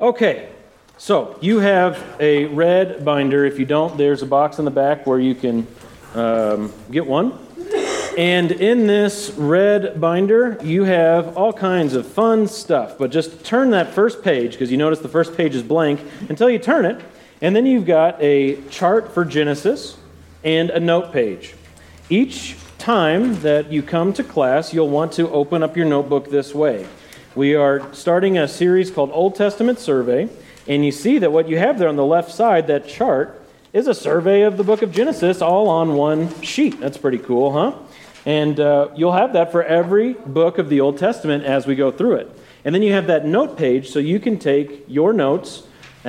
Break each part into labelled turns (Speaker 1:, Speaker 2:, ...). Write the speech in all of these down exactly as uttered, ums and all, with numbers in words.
Speaker 1: Okay, so you have a red binder. If you don't, there's a box in the back where you can um, get one. And in this red binder, you have all kinds of fun stuff. But just turn that first page, because you notice the first page is blank, until you turn it. And then you've got a chart for Genesis and a note page. Each time that you come to class, you'll want to open up your notebook this way. We are starting a series called Old Testament Survey, and you see that what you have there on the left side, that chart, is a survey of the book of Genesis all on one sheet. That's pretty cool, huh? And uh, you'll have that for every book of the Old Testament as we go through it. And then you have that note page so you can take your notes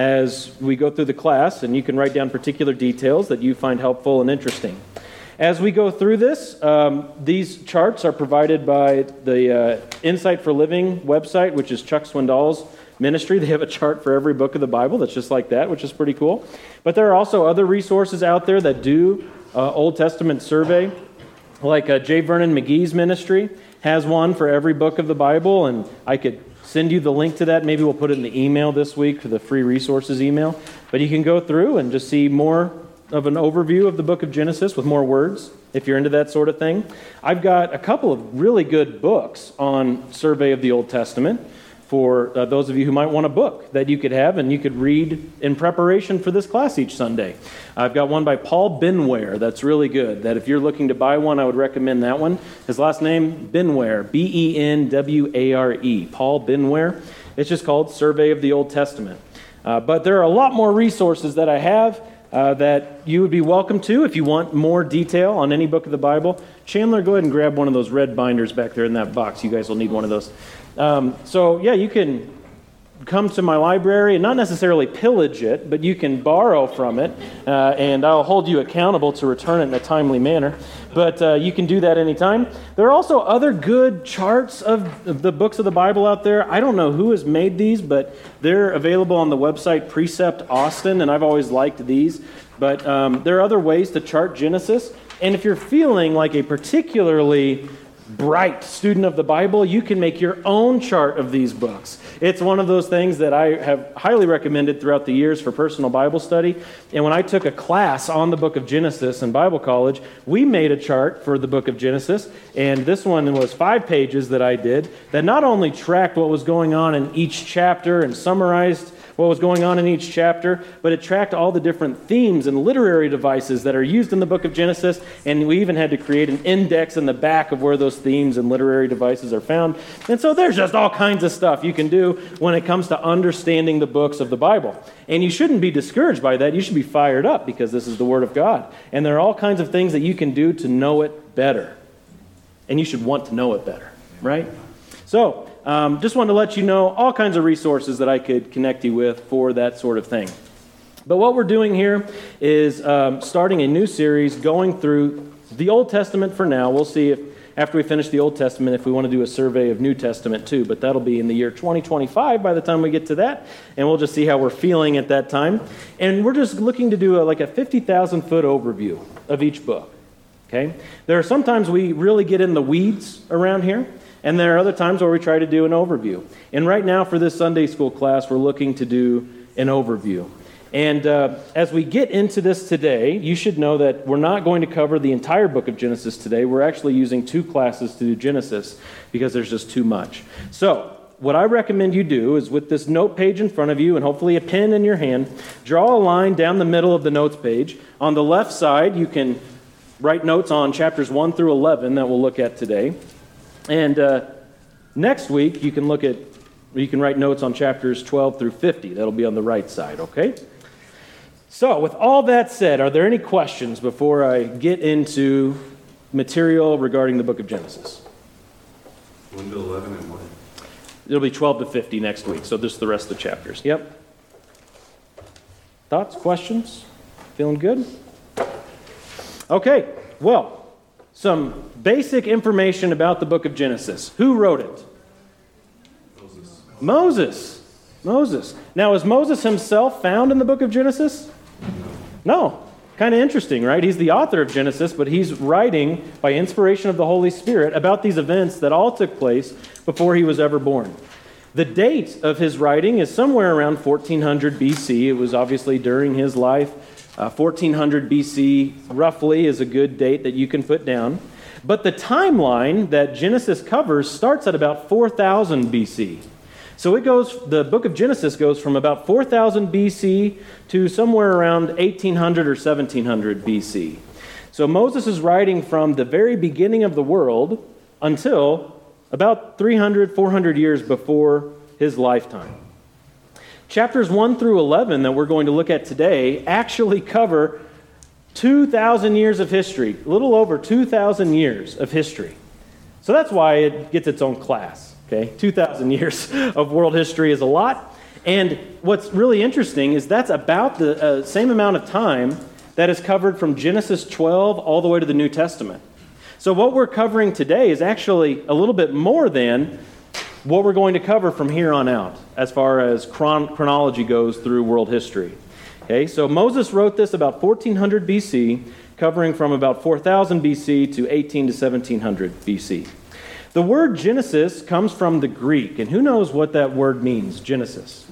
Speaker 1: as we go through the class, and you can write down particular details that you find helpful and interesting. As we go through this, um, these charts are provided by the uh, Insight for Living website, which is Chuck Swindoll's ministry. They have a chart for every book of the Bible that's just like that, which is pretty cool. But there are also other resources out there that do uh, Old Testament survey. Like uh, J. Vernon McGee's ministry has one for every book of the Bible, and I could send you the link to that. Maybe we'll put it in the email this week, for the free resources email. But you can go through and just see more of an overview of the book of Genesis with more words, if you're into that sort of thing. I've got a couple of really good books on survey of the Old Testament for uh, those of you who might want a book that you could have and you could read in preparation for this class each Sunday. I've got one by Paul Benware that's really good, that if you're looking to buy one, I would recommend that one. His last name, Benware, B E N W A R E, Paul Benware. It's just called Survey of the Old Testament. Uh, but there are a lot more resources that I have uh, that you would be welcome to if you want more detail on any book of the Bible. Chandler, go ahead and grab one of those red binders back there in that box. You guys will need one of those. Um, so, yeah, you can come to my library and not necessarily pillage it, but you can borrow from it, uh, and I'll hold you accountable to return it in a timely manner. But uh, you can do that anytime. There are also other good charts of, of the books of the Bible out there. I don't know who has made these, but they're available on the website Precept Austin, and I've always liked these. But um, there are other ways to chart Genesis, and if you're feeling like a particularly bright student of the Bible, you can make your own chart of these books. It's one of those things that I have highly recommended throughout the years for personal Bible study. And when I took a class on the book of Genesis in Bible college, we made a chart for the book of Genesis. And this one was five pages that I did that not only tracked what was going on in each chapter and summarized what was going on in each chapter, but it tracked all the different themes and literary devices that are used in the book of Genesis, and we even had to create an index in the back of where those themes and literary devices are found. And so there's just all kinds of stuff you can do when it comes to understanding the books of the Bible. And you shouldn't be discouraged by that. You should be fired up because this is the Word of God. And there are all kinds of things that you can do to know it better. And you should want to know it better, right? So, Um, just wanted to let you know all kinds of resources that I could connect you with for that sort of thing. But what we're doing here is um, starting a new series going through the Old Testament for now. We'll see if, after we finish the Old Testament, if we want to do a survey of New Testament too. But that'll be in the year twenty twenty-five by the time we get to that. And we'll just see how we're feeling at that time. And we're just looking to do a, like a fifty thousand foot overview of each book. Okay? There are sometimes we really get in the weeds around here. And there are other times where we try to do an overview. And right now for this Sunday school class, we're looking to do an overview. And uh, as we get into this today, you should know that we're not going to cover the entire book of Genesis today. We're actually using two classes to do Genesis because there's just too much. So what I recommend you do is with this note page in front of you and hopefully a pen in your hand, draw a line down the middle of the notes page. On the left side, you can write notes on chapters one through eleven that we'll look at today. And uh, next week, you can look at, you can write notes on chapters twelve through fifty. That'll be on the right side, okay? So, with all that said, are there any questions before I get into material regarding the book of Genesis?
Speaker 2: one to eleven and what?
Speaker 1: It'll be twelve to fifty next week, so this is the rest of the chapters. Yep. Thoughts, questions? Feeling good? Okay, well, some basic information about the book of Genesis. Who wrote it?
Speaker 2: Moses.
Speaker 1: Moses. Moses. Now, is Moses himself found in the book of Genesis? No. Kind of interesting, right? He's the author of Genesis, but he's writing by inspiration of the Holy Spirit about these events that all took place before he was ever born. The date of his writing is somewhere around fourteen hundred B C. It was obviously during his life. Uh, fourteen hundred B C roughly is a good date that you can put down. But the timeline that Genesis covers starts at about four thousand B C. So it goes, the book of Genesis goes from about four thousand B C to somewhere around eighteen hundred or seventeen hundred B C. So Moses is writing from the very beginning of the world until about three hundred, four hundred years before his lifetime. Chapters one through eleven that we're going to look at today actually cover two thousand years of history, a little over two thousand years of history. So that's why it gets its own class, okay? two thousand years of world history is a lot. And what's really interesting is that's about the uh, same amount of time that is covered from Genesis twelve all the way to the New Testament. So what we're covering today is actually a little bit more than what we're going to cover from here on out as far as chron- chronology goes through world history. Okay, so Moses wrote this about fourteen hundred B C, covering from about four thousand B C to eighteen to seventeen hundred B C. The word Genesis comes from the Greek, and who knows what that word means, Genesis?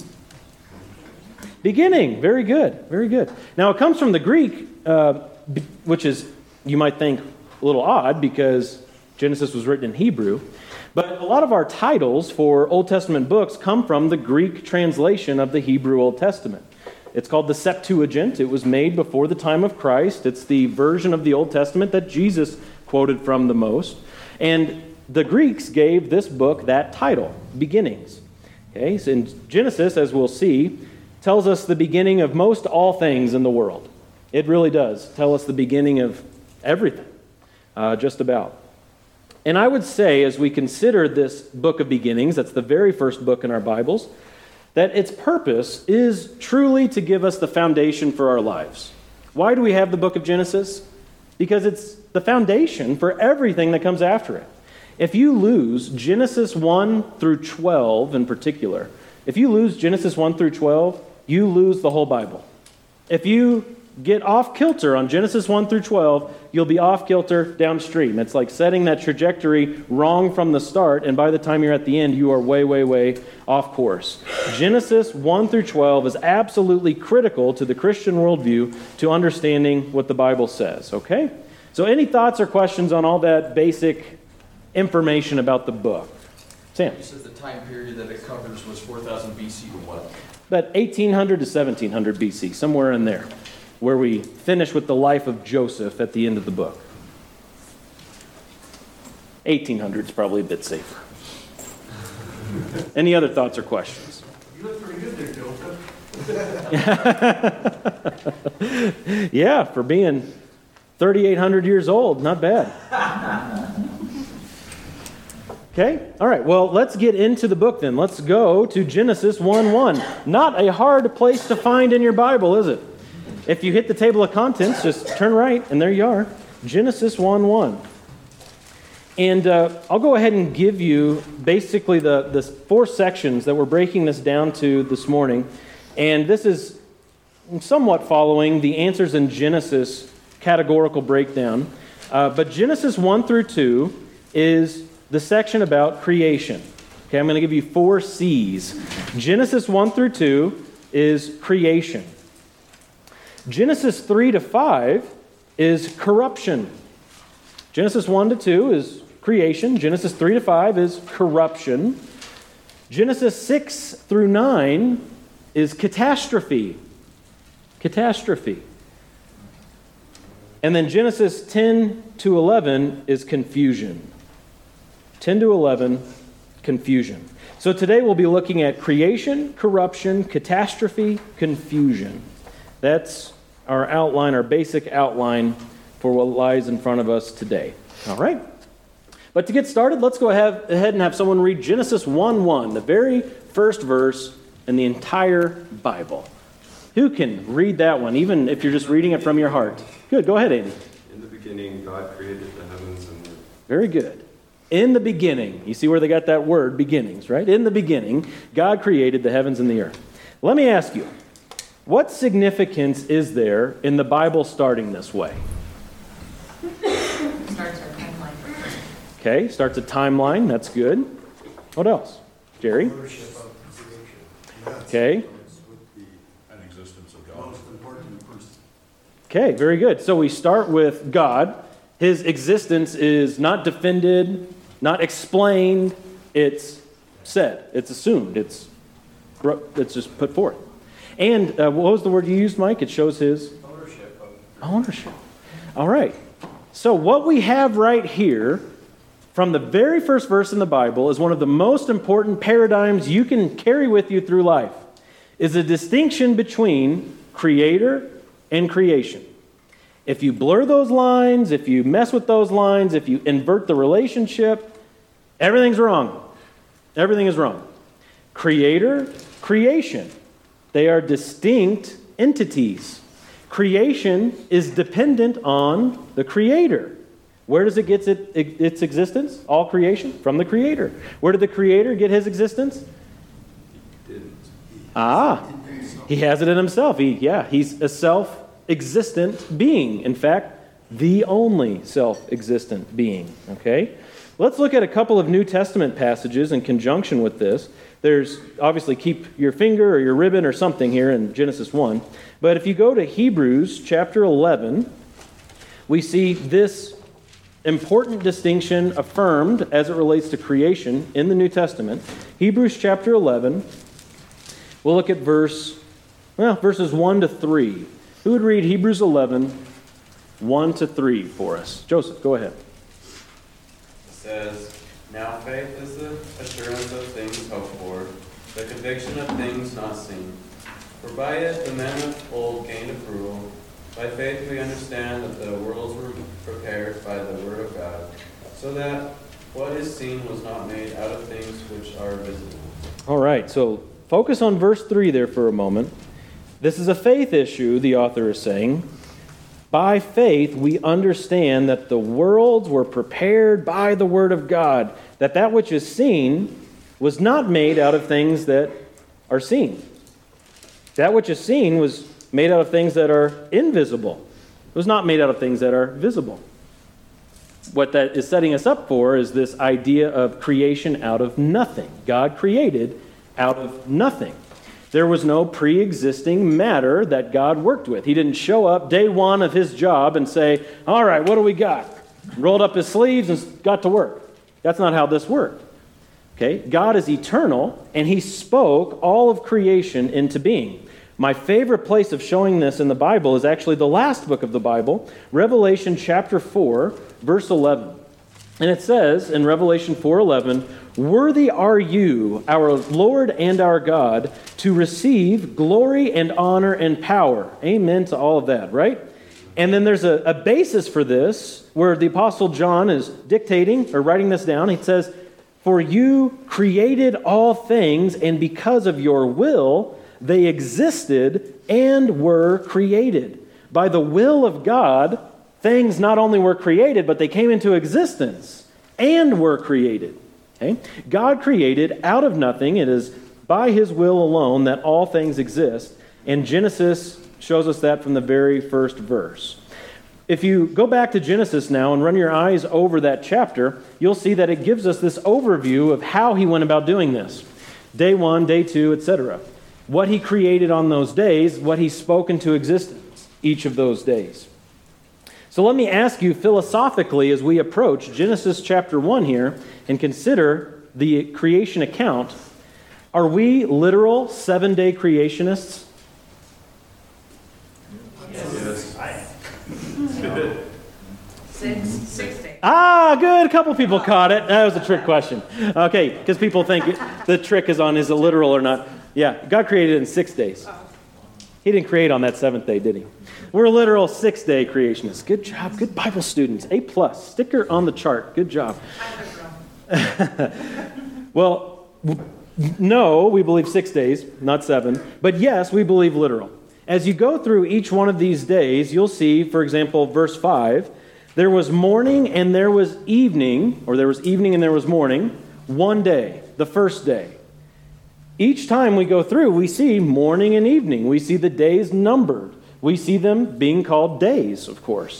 Speaker 1: Beginning. Very good, very good. Now it comes from the Greek, uh, which is, you might think, a little odd because Genesis was written in Hebrew. But a lot of our titles for Old Testament books come from the Greek translation of the Hebrew Old Testament. It's called the Septuagint. It was made before the time of Christ. It's the version of the Old Testament that Jesus quoted from the most. And the Greeks gave this book that title, Beginnings. Okay, so in Genesis, as we'll see, tells us the beginning of most all things in the world. It really does tell us the beginning of everything, uh, just about. And I would say, as we consider this book of beginnings, that's the very first book in our Bibles, that its purpose is truly to give us the foundation for our lives. Why do we have the book of Genesis? Because it's the foundation for everything that comes after it. If you lose Genesis one through twelve in particular, if you lose Genesis one through twelve, you lose the whole Bible. If you get off kilter on Genesis one through twelve, you'll be off kilter downstream. It's like setting that trajectory wrong from the start, and by the time you're at the end, you are way, way, way off course. Genesis one through twelve is absolutely critical to the Christian worldview, to understanding what the Bible says, okay? So any thoughts or questions on all that basic information about the book? Sam?
Speaker 3: You said the time period that it covers was four thousand B C to what?
Speaker 1: About eighteen hundred to seventeen hundred B C, somewhere in there, where we finish with the life of Joseph at the end of the book. eighteen hundred is probably a bit safer. Any other thoughts or questions?
Speaker 4: You look pretty good there, Joseph.
Speaker 1: Yeah, for being thirty-eight hundred years old, not bad. Okay, all right, well, let's get into the book then. Let's go to Genesis one one. Not a hard place to find in your Bible, is it? If you hit the table of contents, just turn right, and there you are. Genesis one one. And uh, I'll go ahead and give you basically the, the four sections that we're breaking this down to this morning. And this is somewhat following the Answers in Genesis categorical breakdown. Uh, but Genesis one through two is the section about creation. Okay, I'm going to give you four C's. Genesis one through two is creation. Genesis three to five is corruption. Genesis one to two is creation. Genesis three to five is corruption. Genesis six through nine is catastrophe. Catastrophe. And then Genesis ten to eleven is confusion. ten to eleven, confusion. So today we'll be looking at creation, corruption, catastrophe, confusion. That's our outline, our basic outline for what lies in front of us today. All right? But to get started, let's go ahead and have someone read Genesis one one, the very first verse in the entire Bible. Who can read that one, even if you're just reading it from your heart? Good, go ahead, Andy.
Speaker 2: In the beginning, God created the heavens and the earth.
Speaker 1: Very good. In the beginning, you see where they got that word, beginnings, right? In the beginning, God created the heavens and the earth. Let me ask you, what significance is there in the Bible starting this way?
Speaker 5: Starts our timeline.
Speaker 1: Okay, starts a timeline, that's good. What else? Jerry?
Speaker 4: Ownership of creation. That's
Speaker 1: Okay.
Speaker 5: An existence of
Speaker 4: the
Speaker 5: God.
Speaker 4: most important person.
Speaker 1: Okay, very good. So we start with God. His existence is not defended, not explained. It's said. It's assumed. It's, it's just put forth. And uh, what was the word you used, Mike? It shows his
Speaker 3: Ownership of
Speaker 1: ownership. All right. So what we have right here from the very first verse in the Bible is one of the most important paradigms you can carry with you through life, is a distinction between creator and creation. If you blur those lines, if you mess with those lines, if you invert the relationship, everything's wrong. Everything is wrong. Creator, creation. They are distinct entities. Creation is dependent on the Creator. Where does it get it, it, its existence? All creation? From the Creator. Where did the Creator get his existence?
Speaker 2: Didn't.
Speaker 1: Ah, he has it in himself. He, yeah, he's a self-existent being. In fact, the only self-existent being. Okay? Let's look at a couple of New Testament passages in conjunction with this. There's, obviously, keep your finger or your ribbon or something here in Genesis one. But if you go to Hebrews chapter eleven, we see this important distinction affirmed as it relates to creation in the New Testament. Hebrews chapter eleven, we'll look at verse, well, verses one to three. Who would read Hebrews eleven, one to three for us? Joseph, go ahead.
Speaker 6: It says, "Now faith is the assurance of things hoped for, the conviction of things not seen. For by it the men of old gained approval. By faith we understand that the worlds were prepared by the word of God, so that what is seen was not made out of things which are visible."
Speaker 1: All right, so focus on verse three there for a moment. This is a faith issue, the author is saying. By faith, we understand that the worlds were prepared by the word of God, that that which is seen was not made out of things that are seen. That which is seen was made out of things that are invisible. It was not made out of things that are visible. What that is setting us up for is this idea of creation out of nothing. God created out of nothing. There was no pre-existing matter that God worked with. He didn't show up day one of his job and say, "All right, what do we got?" Rolled up his sleeves and got to work. That's not how this worked. Okay? God is eternal, and he spoke all of creation into being. My favorite place of showing this in the Bible is actually the last book of the Bible, Revelation chapter four, verse eleven. And it says in Revelation four eleven, "Worthy are you, our Lord and our God, to receive glory and honor and power." Amen to all of that, right? And then there's a, a basis for this where the Apostle John is dictating or writing this down. He says, "For you created all things, and because of your will, they existed and were created." By the will of God, things not only were created, but they came into existence and were created. Okay? God created out of nothing. It is by his will alone that all things exist. And Genesis shows us that from the very first verse. If you go back to Genesis now and run your eyes over that chapter, you'll see that it gives us this overview of how he went about doing this. Day one, day two, et cetera. What he created on those days, what he spoke into existence each of those days. So let me ask you philosophically as we approach Genesis chapter one here and consider the creation account, are we literal seven-day creationists?
Speaker 2: Yes.
Speaker 7: Six, six days.
Speaker 1: Ah, good. A couple people caught it. That was a trick question. Okay, because people think it, the trick is on is it literal or not. Yeah, God created it in six days. He didn't create on that seventh day, did he? We're literal six-day creationists. Good job. Good Bible students. A plus. Sticker on the chart. Good job. Well, no, we believe six days, not seven. But yes, we believe literal. As you go through each one of these days, you'll see, for example, verse five, there was morning and there was evening, or there was evening and there was morning, one day, the first day. Each time we go through, we see morning and evening. We see the days numbered. We see them being called days, of course.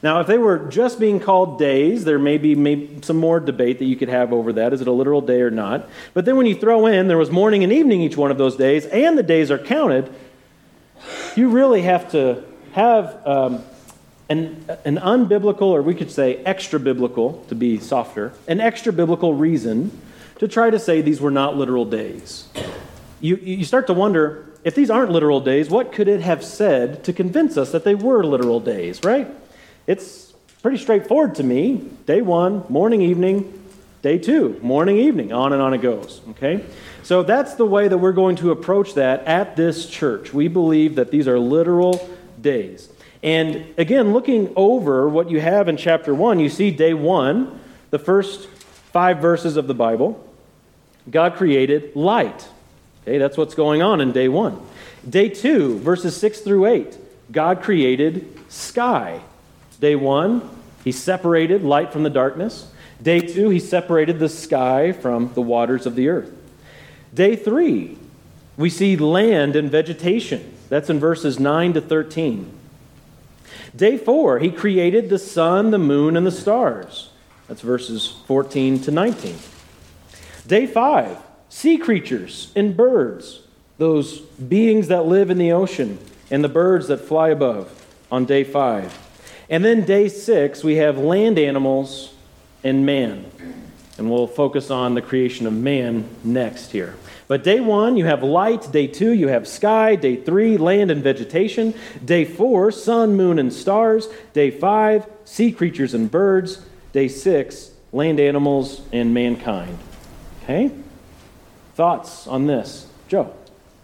Speaker 1: Now, if they were just being called days, there may be maybe some more debate that you could have over that. Is it a literal day or not? But then when you throw in there was morning and evening each one of those days, and the days are counted, you really have to have um, an, an unbiblical, or we could say extra-biblical, to be softer, an extra-biblical reason to try to say these were not literal days. You, you start to wonder, if these aren't literal days, what could it have said to convince us that they were literal days, right? It's pretty straightforward to me. Day one, morning, evening. Day two, morning, evening. On and on it goes, okay? So that's the way that we're going to approach that at this church. We believe that these are literal days. And again, looking over what you have in chapter one, you see day one, the first five verses of the Bible, God created light. Okay, that's what's going on in day one. Day two, verses six through eight, God created sky. Day one, he separated light from the darkness. Day two, he separated the sky from the waters of the earth. Day three, we see land and vegetation. That's in verses nine to thirteen. Day four, he created the sun, the moon, and the stars. That's verses fourteen to nineteen. Day five, sea creatures and birds, those beings that live in the ocean and the birds that fly above on day five. And then day six, we have land animals and man. And we'll focus on the creation of man next here. But day one, you have light. Day two, you have sky. Day three, land and vegetation. Day four, sun, moon, and stars. Day five, sea creatures and birds. Day six, land animals and mankind. Okay? Thoughts on this? Joe?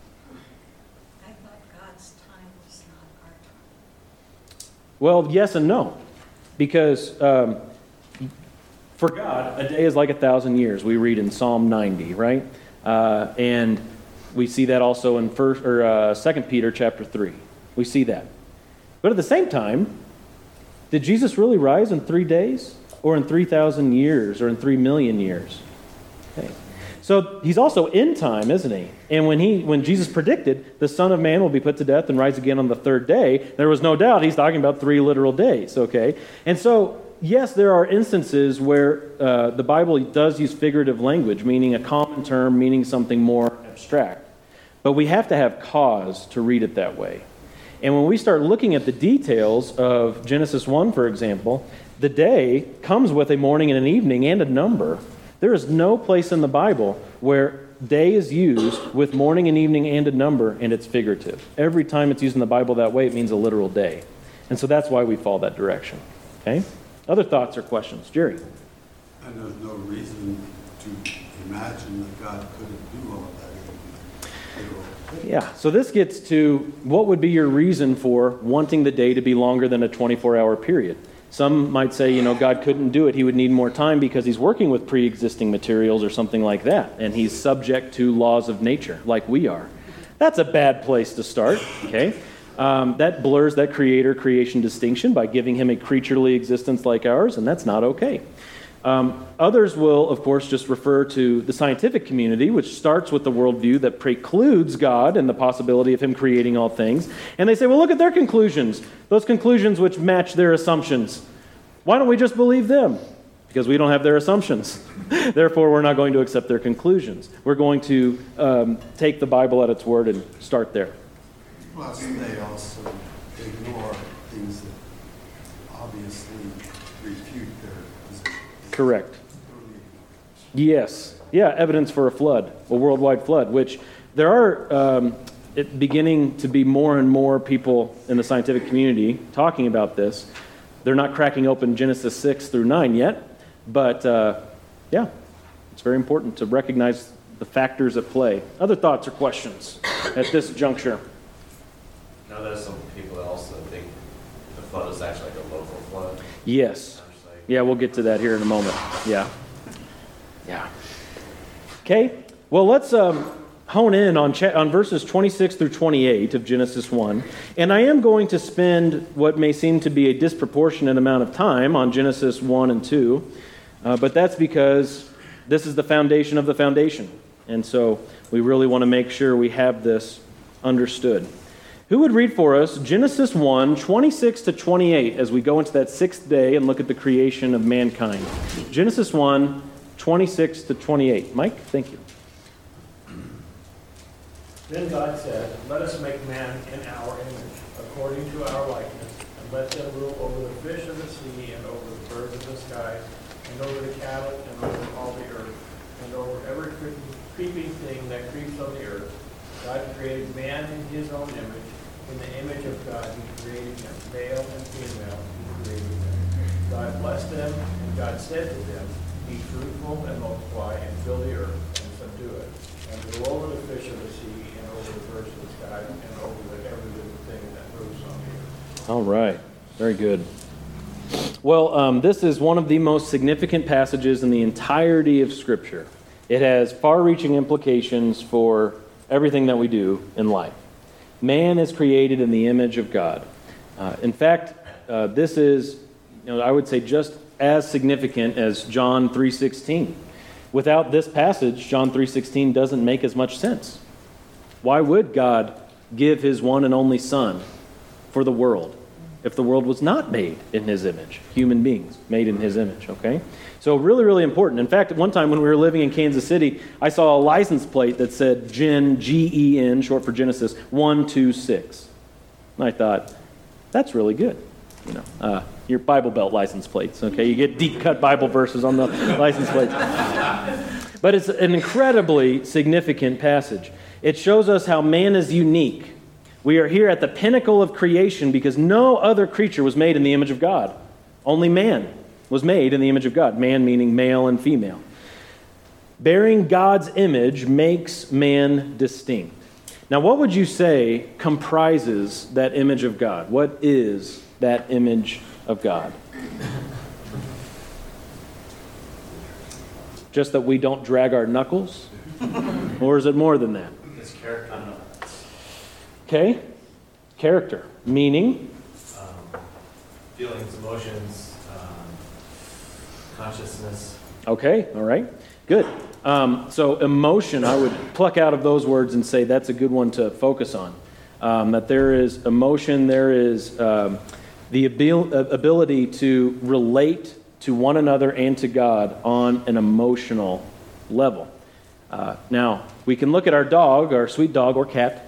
Speaker 7: I thought God's time was not our time.
Speaker 1: Well, yes and no. Because um, for God, a day is like a thousand years. We read in Psalm ninety, right? Uh, and we see that also in first or uh, Second Peter chapter three. We see that. But at the same time, did Jesus really rise in three days? Or in three thousand years? Or in three million years? Okay. So he's also in time, isn't he? And when he, when Jesus predicted the Son of Man will be put to death and rise again on the third day, there was no doubt he's talking about three literal days, okay? And so, yes, there are instances where uh, the Bible does use figurative language, meaning a common term, meaning something more abstract. But we have to have cause to read it that way. And when we start looking at the details of Genesis one, for example, the day comes with a morning and an evening and a number. There is no place in the Bible where day is used with morning and evening and a number, and it's figurative. Every time it's used in the Bible that way, it means a literal day. And so that's why we fall that direction. Okay? Other thoughts or questions? Jerry?
Speaker 4: And there's no reason to imagine that God couldn't do all of that.
Speaker 1: Yeah, so this gets to what would be your reason for wanting the day to be longer than a twenty-four hour period? Some might say, you know, God couldn't do it. He would need more time because he's working with pre-existing materials or something like that, and he's subject to laws of nature like we are. That's a bad place to start, okay? Um, that blurs that creator-creation distinction by giving him a creaturely existence like ours, and that's not okay. Um, others will, of course, just refer to the scientific community, which starts with the worldview that precludes God and the possibility of him creating all things. And they say, well, look at their conclusions, those conclusions which match their assumptions. Why don't we just believe them? Because we don't have their assumptions. Therefore, we're not going to accept their conclusions. We're going to um, take the Bible at its word and start there.
Speaker 4: Plus, they also ignore things that obviously refute their position.
Speaker 1: Correct.
Speaker 4: Totally ignore
Speaker 1: Yes. Yeah, evidence for a flood, a worldwide flood, which there are um, it beginning to be more and more people in the scientific community talking about this. They're not cracking open Genesis six through nine yet, but uh, yeah, it's very important to recognize the factors at play. Other thoughts or questions at this juncture?
Speaker 3: Now, there's some people that also think the flood is actually like a local flood.
Speaker 1: Yes. Yeah, we'll get to that here in a moment. Yeah. Yeah. Okay. Well, let's um, hone in on cha- on verses twenty-six through twenty-eight of Genesis one. And I am going to spend what may seem to be a disproportionate amount of time on Genesis one and two. Uh, but that's because this is the foundation of the foundation. And so we really want to make sure we have this understood. Who would read for us Genesis one, twenty-six to twenty-eight as we go into that sixth day and look at the creation of mankind? Genesis one, twenty-six to twenty-eight. Mike, thank you.
Speaker 8: Then God said, "Let us make man in our image, according to our likeness, and let them rule over the fish of the sea, and over the birds of the sky, and over the cattle, and over all the earth, and over every creeping thing that creeps on the earth." God created man in his own image. In the image of God he created him. Male and female he created them. God blessed them, and God said to them, "Be fruitful and multiply, and fill the earth, and subdue it, and rule over the fish of the sea, and over the birds of the sky, and over the every living thing that moves on the earth."
Speaker 1: All right. Very good. Well, um, this is one of the most significant passages in the entirety of Scripture. It has far-reaching implications for everything that we do in life. Man is created in the image of God. Uh, in fact, uh, this is, you know, I would say, just as significant as John three sixteen. Without this passage, John three sixteen doesn't make as much sense. Why would God give his one and only Son for the world if the world was not made in his image? Human beings made in his image, okay? So really, really important. In fact, one time when we were living in Kansas City, I saw a license plate that said Gen, G E N, short for Genesis, one two six. And I thought, that's really good. You know, uh, your Bible Belt license plates, okay? You get deep-cut Bible verses on the license plates. But it's an incredibly significant passage. It shows us how man is unique. We are here at the pinnacle of creation because no other creature was made in the image of God. Only man was made in the image of God. Man meaning male and female. Bearing God's image makes man distinct. Now, what would you say comprises that image of God? What is that image of God? Just that we don't drag our knuckles? Or is it more than that?
Speaker 3: It's character.
Speaker 1: Okay. Character. Meaning?
Speaker 3: Um, feelings, emotions, um, consciousness.
Speaker 1: Okay. All right. Good. Um, so emotion, I would pluck out of those words and say that's a good one to focus on. Um, that there is emotion, there is um, the abil- ability to relate to one another and to God on an emotional level. Uh, now, we can look at our dog, our sweet dog or cat,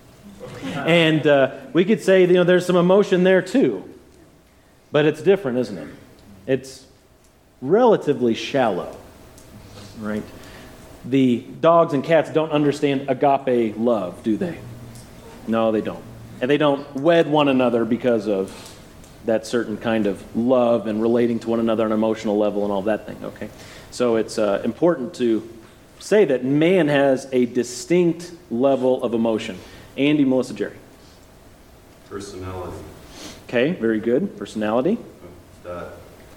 Speaker 1: and uh, we could say, you know, there's some emotion there too. But it's different, isn't it? It's relatively shallow, right? The dogs and cats don't understand agape love, do they? No, they don't. And they don't wed one another because of that certain kind of love and relating to one another on an emotional level and all that thing, okay? So it's uh, important to say that man has a distinct level of emotion. Andy, Melissa, Jerry.
Speaker 2: Personality.
Speaker 1: Okay, very good. Personality.
Speaker 2: That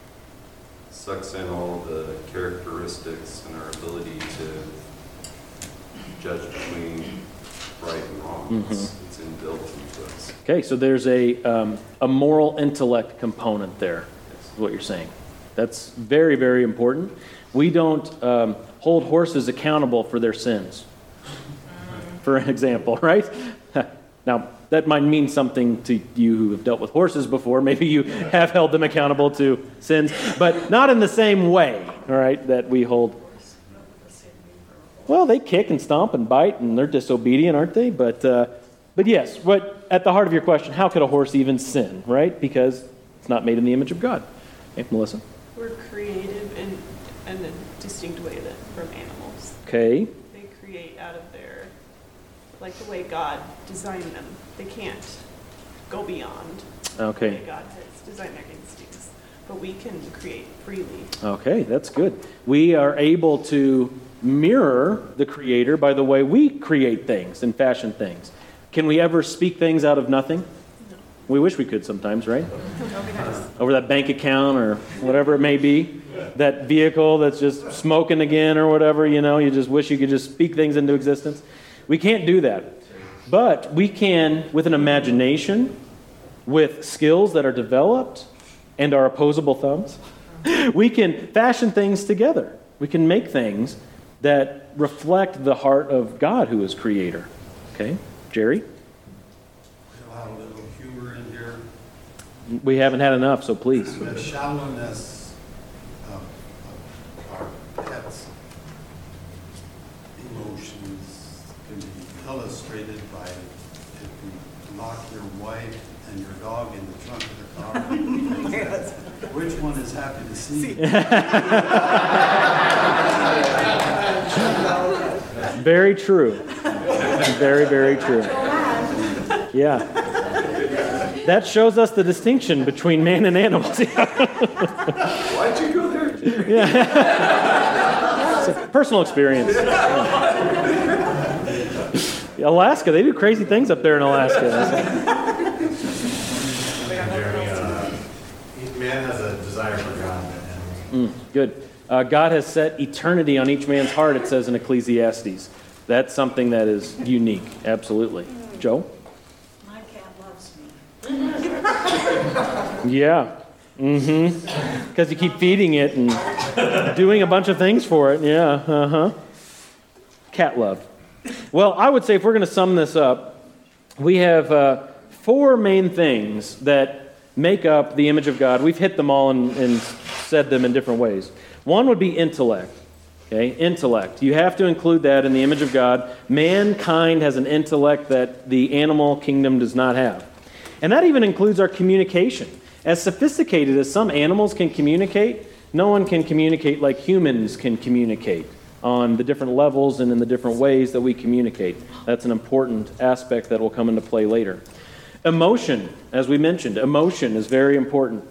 Speaker 2: sucks in all the characteristics and our ability to judge between right and wrong.
Speaker 1: Mm-hmm.
Speaker 2: It's, it's inbuilt into us.
Speaker 1: Okay, so there's a um, a moral intellect component there, is what you're saying. That's very, very important. We don't um, hold horses accountable for their sins, for an example, right? Now, that might mean something to you who have dealt with horses before. Maybe you have held them accountable to sins, but not in the same way, all right, that we hold. Well, they kick and stomp and bite, and they're disobedient, aren't they? But, uh, but yes, what, at the heart of your question, how could a horse even sin, right? Because it's not made in the image of God. Okay, Melissa?
Speaker 9: We're creative in, in a distinct way that from animals.
Speaker 1: Okay.
Speaker 9: They create out of their, like the way God designed them. They can't go beyond
Speaker 1: Okay.
Speaker 9: the way God has designed their instincts. But we can create freely.
Speaker 1: Okay, that's good. We are able to mirror the Creator by the way we create things and fashion things. Can we ever speak things out of nothing?
Speaker 9: No.
Speaker 1: We wish we could sometimes, right?
Speaker 9: That'll be nice.
Speaker 1: Over that bank account or whatever it may be. That vehicle that's just smoking again or whatever, you know, you just wish you could just speak things into existence. We can't do that. But we can, with an imagination, with skills that are developed and our opposable thumbs, we can fashion things together. We can make things that reflect the heart of God who is creator. Okay? Jerry? We haven't had enough, so please.
Speaker 4: The shallowness of, of our pets' emotions can be illustrated by if you lock your wife and your dog in the trunk of the car. Which one is happy to see?
Speaker 1: Very true. Very, very true. Yeah. That shows us the distinction between man and animals.
Speaker 2: Why'd you go there?
Speaker 1: Yeah. It's a personal experience. Yeah. Alaska, they do crazy things up there in Alaska.
Speaker 3: Jeremy, uh, man has a desire for God.
Speaker 1: Mm, good. Uh, God has set eternity on each man's heart, it says in Ecclesiastes. That's something that is unique. Absolutely. Joe?
Speaker 7: My cat loves me.
Speaker 1: Yeah. Mm-hmm. Because you keep feeding it and doing a bunch of things for it. Yeah. Uh-huh. Cat love. Well, I would say if we're going to sum this up, we have uh, four main things that make up the image of God. We've hit them all and, and said them in different ways. One would be intellect. Okay, intellect. You have to include that in the image of God. Mankind has an intellect that the animal kingdom does not have. And that even includes our communication. As sophisticated as some animals can communicate, no one can communicate like humans can communicate on the different levels and in the different ways that we communicate. That's an important aspect that will come into play later. Emotion, as we mentioned, emotion is very important.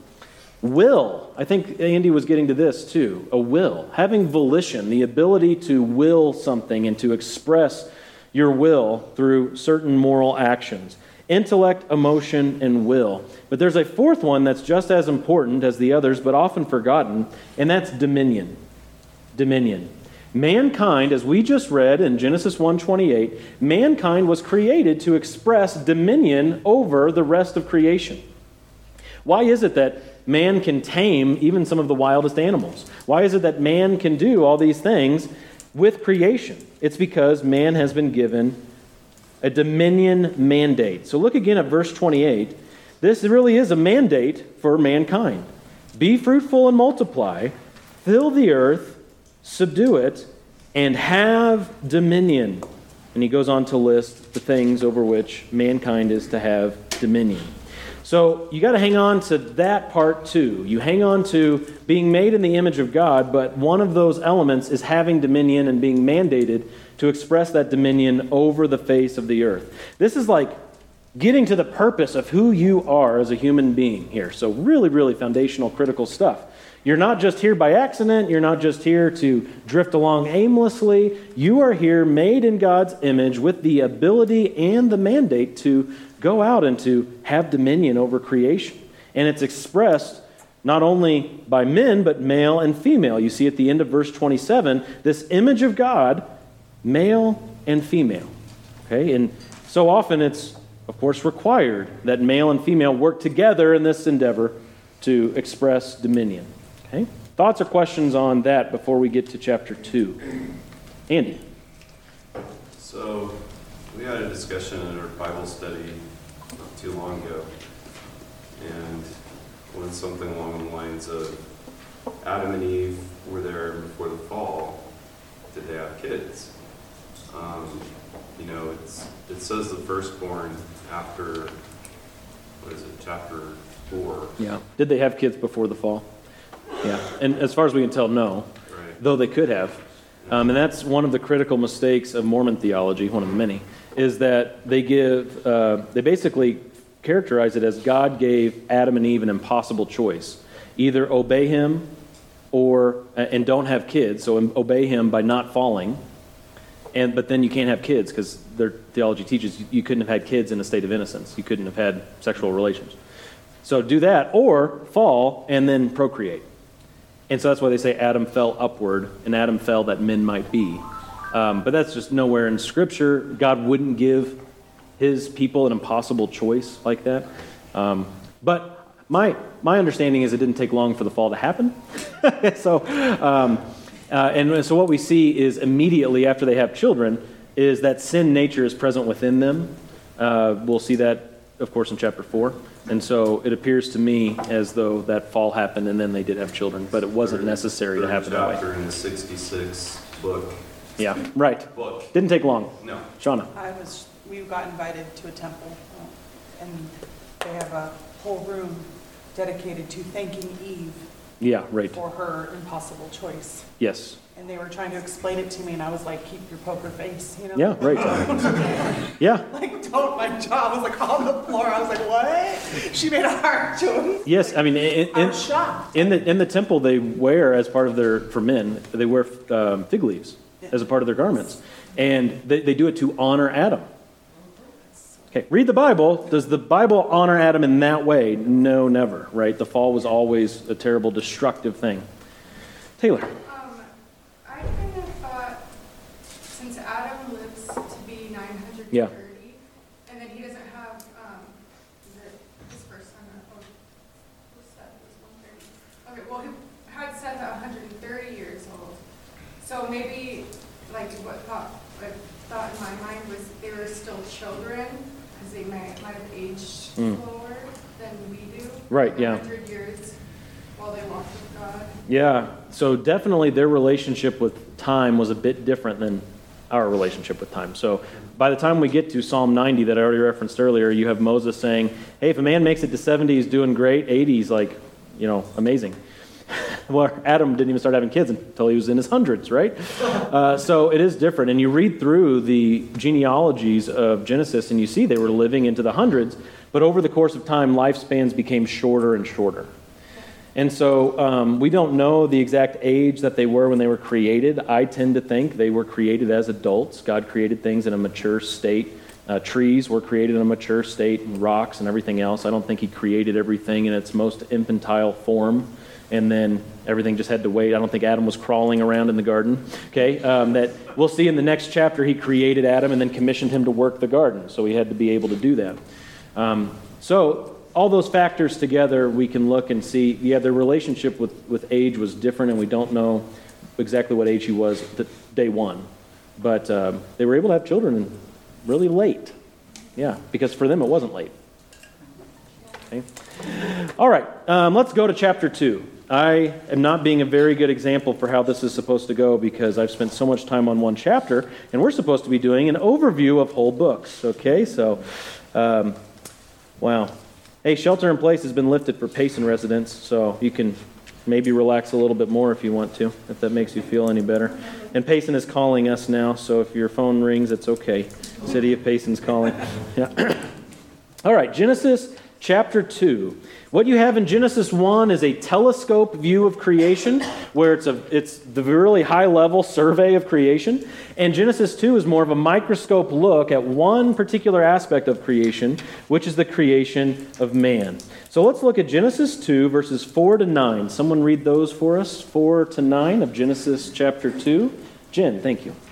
Speaker 1: Will, I think Andy was getting to this too, a will. Having volition, the ability to will something and to express your will through certain moral actions. Intellect, emotion, and will. But there's a fourth one that's just as important as the others, but often forgotten, and that's dominion. Dominion. Mankind, as we just read in Genesis one twenty-eight, mankind was created to express dominion over the rest of creation. Why is it that man can tame even some of the wildest animals? Why is it that man can do all these things with creation? It's because man has been given a dominion mandate. So look again at verse twenty-eight. This really is a mandate for mankind. Be fruitful and multiply, fill the earth, subdue it, and have dominion. And he goes on to list the things over which mankind is to have dominion. So you got to hang on to that part too. You hang on to being made in the image of God, but one of those elements is having dominion and being mandated to express that dominion over the face of the earth. This is like getting to the purpose of who you are as a human being here. So really, really foundational, critical stuff. You're not just here by accident. You're not just here to drift along aimlessly. You are here made in God's image with the ability and the mandate to go out and to have dominion over creation. And it's expressed not only by men, but male and female. You see at the end of verse twenty-seven, this image of God, male and female. Okay, and so often it's, of course, required that male and female work together in this endeavor to express dominion. Okay? Thoughts or questions on that before we get to chapter two? Andy.
Speaker 2: So, we had a discussion in our Bible study not too long ago, and went something along the lines of Adam and Eve were there before the fall. Did they have kids? Um, you know, it's, it says the firstborn after, what is it, chapter four.
Speaker 1: Yeah. Did they have kids before the fall? Yeah. And as far as we can tell, no.
Speaker 2: Right.
Speaker 1: Though they could have. Um, and that's one of the critical mistakes of Mormon theology, one of the many, is that they give, uh, they basically characterize it as God gave Adam and Eve an impossible choice. Either obey him or, and don't have kids, so obey him by not falling, and but then you can't have kids because their theology teaches you couldn't have had kids in a state of innocence. You couldn't have had sexual relations. So do that, or fall and then procreate. And so that's why they say Adam fell upward, and Adam fell that men might be. Um, but that's just nowhere in Scripture. God wouldn't give his people an impossible choice like that. Um, but my my understanding is it didn't take long for the fall to happen. so, um, uh, and so what we see is immediately after they have children is that sin nature is present within them. Uh, we'll see that of course, in chapter four. And so it appears to me as though that fall happened and then they did have children, but it wasn't necessary to
Speaker 2: Third
Speaker 1: happen that way.
Speaker 2: chapter in the sixty-six book.
Speaker 1: Yeah, right.
Speaker 2: Book.
Speaker 1: Didn't take long.
Speaker 2: No.
Speaker 1: Shauna.
Speaker 10: I was, we got invited to a temple, uh, and they have a whole room dedicated to thanking Eve
Speaker 1: Yeah, right.
Speaker 10: for her impossible choice.
Speaker 1: Yes.
Speaker 10: And they were trying to explain it to me, and I was like, keep your poker face, you know?
Speaker 1: Yeah, right. Yeah.
Speaker 10: Like, don't, my jaw was like on the floor. I was like, what? She made a heart to him.
Speaker 1: Yes, I mean, in,
Speaker 10: I
Speaker 1: in,
Speaker 10: was shocked.
Speaker 1: in the in the temple, they wear as part of their, for men, they wear um, fig leaves as a part of their garments. And they, they do it to honor Adam. Okay, read the Bible. Does the Bible honor Adam in that way? No, never, right? The fall was always a terrible, destructive thing. Taylor.
Speaker 11: Um, I kind of thought, since Adam lives to be nine hundred thirty,
Speaker 1: Yeah.
Speaker 11: and then he doesn't have, um, is it this person, or, who Seth was one thirty? Okay, well, he had Seth at one hundred thirty years old. So maybe, like, what thought, what thought in my mind was they were still children, because they might, might have aged
Speaker 1: Mm.
Speaker 11: slower than we do.
Speaker 1: Right, yeah.
Speaker 11: one hundred years while they walked with God.
Speaker 1: Yeah, so definitely their relationship with time was a bit different than our relationship with time. So by the time we get to Psalm ninety that I already referenced earlier, you have Moses saying, hey, if a man makes it to seventy, he's doing great. eighty, he's like, you know, amazing. Well, Adam didn't even start having kids until he was in his hundreds, right? Uh, so it is different. And you read through the genealogies of Genesis, and you see they were living into the hundreds, but over the course of time, lifespans became shorter and shorter. And so um, we don't know the exact age that they were when they were created. I tend to think they were created as adults. God created things in a mature state. Uh, trees were created in a mature state, and rocks and everything else. I don't think he created everything in its most infantile form, and then everything just had to wait. I don't think Adam was crawling around in the garden. Okay, um, that we'll see in the next chapter, he created Adam and then commissioned him to work the garden. So he had to be able to do that. Um, so all those factors together, we can look and see, yeah, their relationship with, with age was different, and we don't know exactly what age he was at day one. But um, they were able to have children really late. Yeah, because for them it wasn't late. Okay. All right, um, let's go to chapter two. I am not being a very good example for how this is supposed to go because I've spent so much time on one chapter, and we're supposed to be doing an overview of whole books. Okay, so, um, wow. Hey, shelter in place has been lifted for Payson residents, so you can maybe relax a little bit more if you want to, if that makes you feel any better. And Payson is calling us now, so if your phone rings, it's okay. City of Payson's calling. Yeah. All right, Genesis chapter two. What you have in Genesis one is a telescope view of creation, where it's a it's the really high-level survey of creation. And Genesis two is more of a microscope look at one particular aspect of creation, which is the creation of man. So let's look at Genesis two, verses four to nine. Someone read those for us, four to nine of Genesis chapter two. Jen, thank you.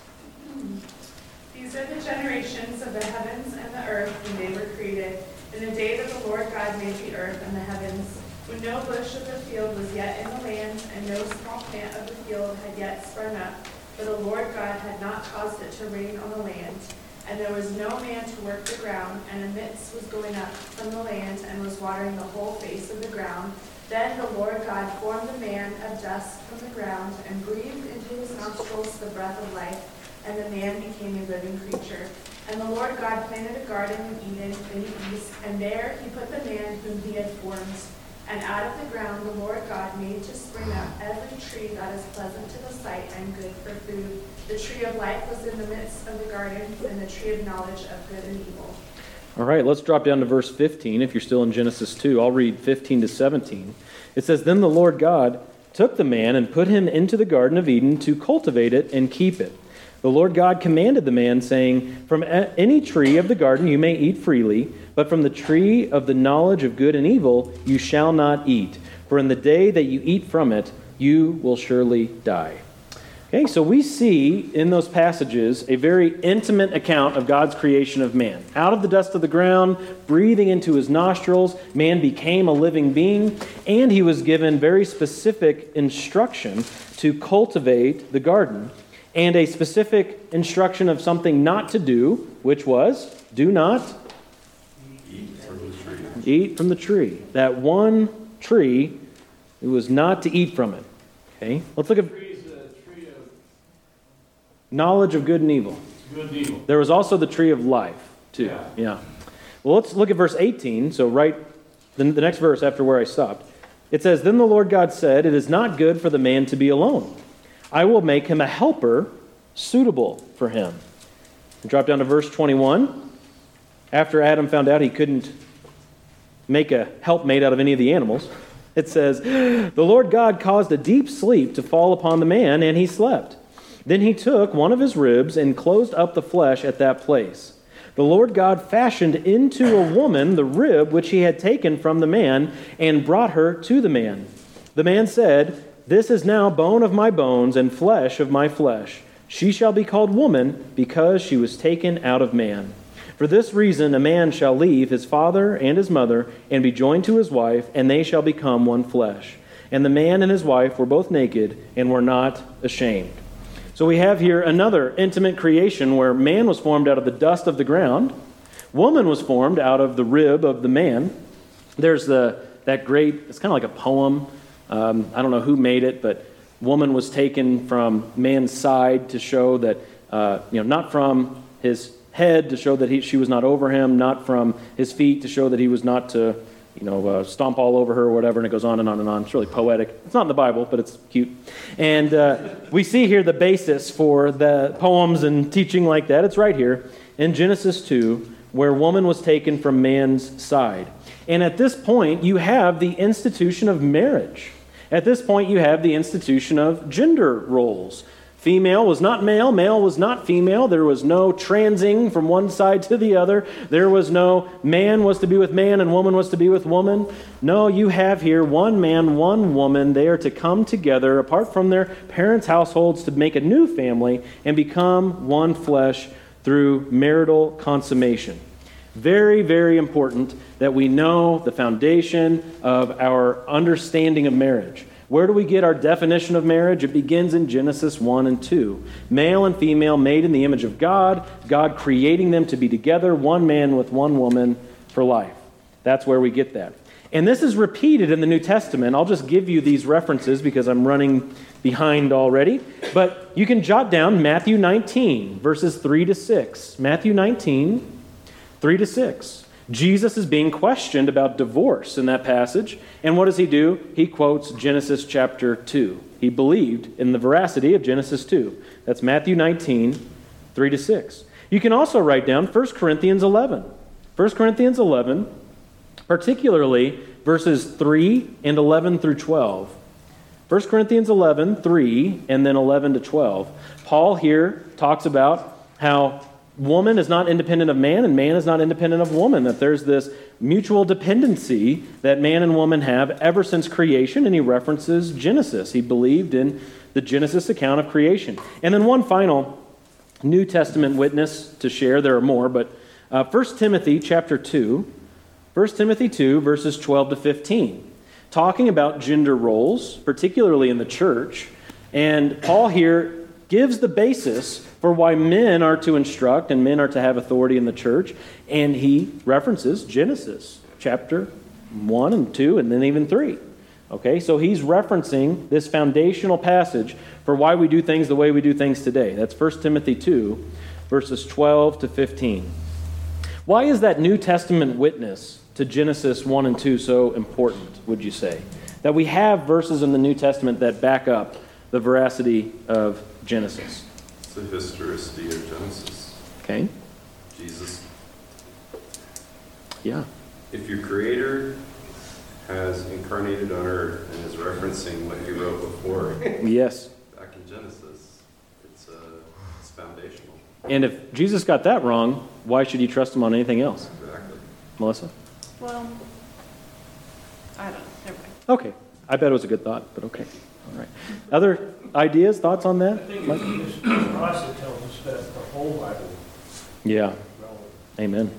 Speaker 11: These are the generations of the heavens and the earth when they were created, in the day that the Lord God made the earth and the heavens, when no bush of the field was yet in the land, and no small plant of the field had yet sprung up, for the Lord God had not caused it to rain on the land. And there was no man to work the ground, and a mist was going up from the land, and was watering the whole face of the ground. Then the Lord God formed the man of dust from the ground, and breathed into his nostrils the breath of life, and the man became a living creature. And the Lord God planted a garden in Eden in the east, and there he put the man whom he had formed. And out of the ground the Lord God made to spring up every tree that is pleasant to the sight and good for food. The tree of life was in the midst of the garden, and the tree of knowledge of good and evil.
Speaker 1: All right, let's drop down to verse fifteen. If you're still in Genesis two, I'll read fifteen to seventeen. It says, Then the Lord God took the man and put him into the Garden of Eden to cultivate it and keep it. The Lord God commanded the man, saying, From any tree of the garden you may eat freely, but from the tree of the knowledge of good and evil you shall not eat. For in the day that you eat from it, you will surely die. Okay, so we see in those passages a very intimate account of God's creation of man. Out of the dust of the ground, breathing into his nostrils, man became a living being, and he was given very specific instruction to cultivate the garden, and a specific instruction of something not to do, which was, do not to eat from the tree. That one tree, it was not to eat from it. Okay? Let's look at
Speaker 8: Tree is a tree of
Speaker 1: knowledge of good and evil.
Speaker 8: good and evil.
Speaker 1: There was also the tree of life, too.
Speaker 8: Yeah.
Speaker 1: Yeah. Well, let's look at verse eighteen. So right, the, the next verse after where I stopped. It says, Then the Lord God said, It is not good for the man to be alone. I will make him a helper suitable for him. And drop down to verse twenty-one. After Adam found out he couldn't make a helpmate out of any of the animals, it says, The Lord God caused a deep sleep to fall upon the man, and he slept. Then he took one of his ribs and closed up the flesh at that place. The Lord God fashioned into a woman the rib which he had taken from the man and brought her to the man. The man said, This is now bone of my bones and flesh of my flesh. She shall be called woman because she was taken out of man. For this reason a man shall leave his father and his mother and be joined to his wife, and they shall become one flesh. And the man and his wife were both naked and were not ashamed. So we have here another intimate creation where man was formed out of the dust of the ground. Woman was formed out of the rib of the man. There's the that great, it's kind of like a poem. Um, I don't know who made it, but woman was taken from man's side to show that, uh, you know, not from his head to show that he, she was not over him, not from his feet to show that he was not to, you know, uh, stomp all over her or whatever, and it goes on and on and on. It's really poetic. It's not in the Bible, but it's cute. And uh, we see here the basis for the poems and teaching like that. It's right here in Genesis two, where woman was taken from man's side. And at this point, you have the institution of marriage. At this point, you have the institution of gender roles. Female was not male, male was not female. There was no transing from one side to the other. There was no man was to be with man and woman was to be with woman. No, you have here one man, one woman. They are to come together apart from their parents' households to make a new family and become one flesh through marital consummation. Very, very important that we know the foundation of our understanding of marriage. Where do we get our definition of marriage? It begins in Genesis one and two. Male and female made in the image of God, God creating them to be together, one man with one woman for life. That's where we get that. And this is repeated in the New Testament. I'll just give you these references because I'm running behind already. But you can jot down Matthew nineteen, verses three to six. Matthew nineteen, three to six. Jesus is being questioned about divorce in that passage. And what does he do? He quotes Genesis chapter two. He believed in the veracity of Genesis two. That's Matthew nineteen, three to six. You can also write down First Corinthians eleven. First Corinthians eleven, particularly verses three and eleven through twelve. First Corinthians eleven, three, and then eleven to twelve. Paul here talks about how woman is not independent of man, and man is not independent of woman, that there's this mutual dependency that man and woman have ever since creation, and he references Genesis. He believed in the Genesis account of creation. And then one final New Testament witness to share. There are more, but uh, First Timothy chapter two, First Timothy two, verses twelve to fifteen, talking about gender roles, particularly in the church. And Paul here gives the basis for why men are to instruct and men are to have authority in the church. And he references Genesis chapter one and two and then even three. Okay, so he's referencing this foundational passage for why we do things the way we do things today. That's First Timothy two, verses twelve to fifteen. Why is that New Testament witness to Genesis one and two so important, would you say? That we have verses in the New Testament that back up the veracity of Genesis.
Speaker 2: It's the historicity of Genesis.
Speaker 1: Okay.
Speaker 2: Jesus.
Speaker 1: Yeah.
Speaker 2: If your Creator has incarnated on earth and is referencing what he wrote before,
Speaker 1: Yes.
Speaker 2: back in Genesis, it's, uh, it's foundational.
Speaker 1: And if Jesus got that wrong, why should you trust him on anything else?
Speaker 2: Exactly.
Speaker 1: Melissa?
Speaker 9: Well, I don't know. Never mind.
Speaker 1: Okay. I bet it was a good thought, but okay. All right. Other ideas, thoughts on
Speaker 8: I
Speaker 1: that?
Speaker 8: think
Speaker 1: Mike?
Speaker 8: it's also tells us that the whole Bible
Speaker 1: Yeah.
Speaker 8: is relevant.
Speaker 1: Amen.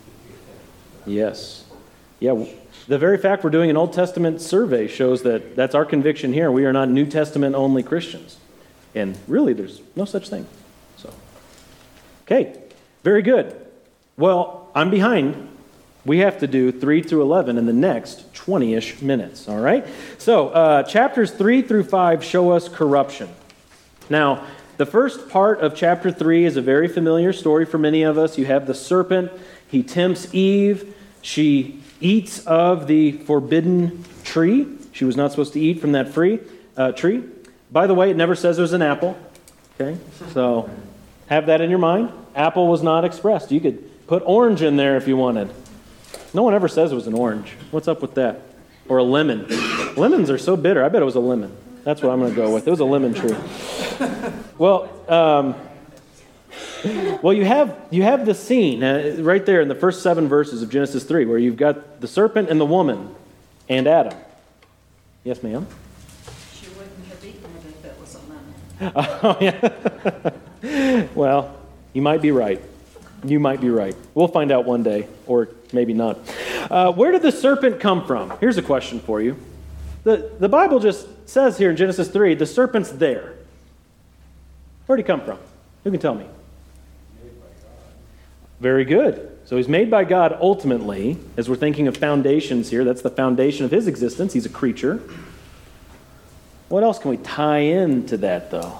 Speaker 1: Yes. Yeah. w- The very fact we're doing an Old Testament survey shows that that's our conviction here. We are not New Testament only Christians. And really, there's no such thing. So, okay. Very good. Well, I'm behind. We have to do three through eleven in the next twenty-ish minutes, all right? So uh, chapters three through five show us corruption. Now, the first part of chapter three is a very familiar story for many of us. You have the serpent. He tempts Eve. She eats of the forbidden tree. She was not supposed to eat from that free uh, tree. By the way, it never says there's an apple. Okay, so have that in your mind. Apple was not expressed. You could put orange in there if you wanted. No one ever says it was an orange. What's up with that? Or a lemon. Lemons are so bitter. I bet it was a lemon. That's what I'm going to go with. It was a lemon tree. Well, um, well, you have you have the scene uh, right there in the first seven verses of Genesis three, where you've got the serpent and the woman and Adam. Yes, ma'am.
Speaker 7: She wouldn't have eaten it if it was a lemon.
Speaker 1: Oh, yeah. Well, you might be right. You might be right. We'll find out one day, or maybe not. Uh, where did the serpent come from? Here's a question for you. The, the Bible just says here in Genesis three, the serpent's there. Where'd he come from? Who can tell me?
Speaker 8: Made by God.
Speaker 1: Very good. So he's made by God ultimately, as we're thinking of foundations here. That's the foundation of his existence. He's a creature. What else can we tie in to that, though?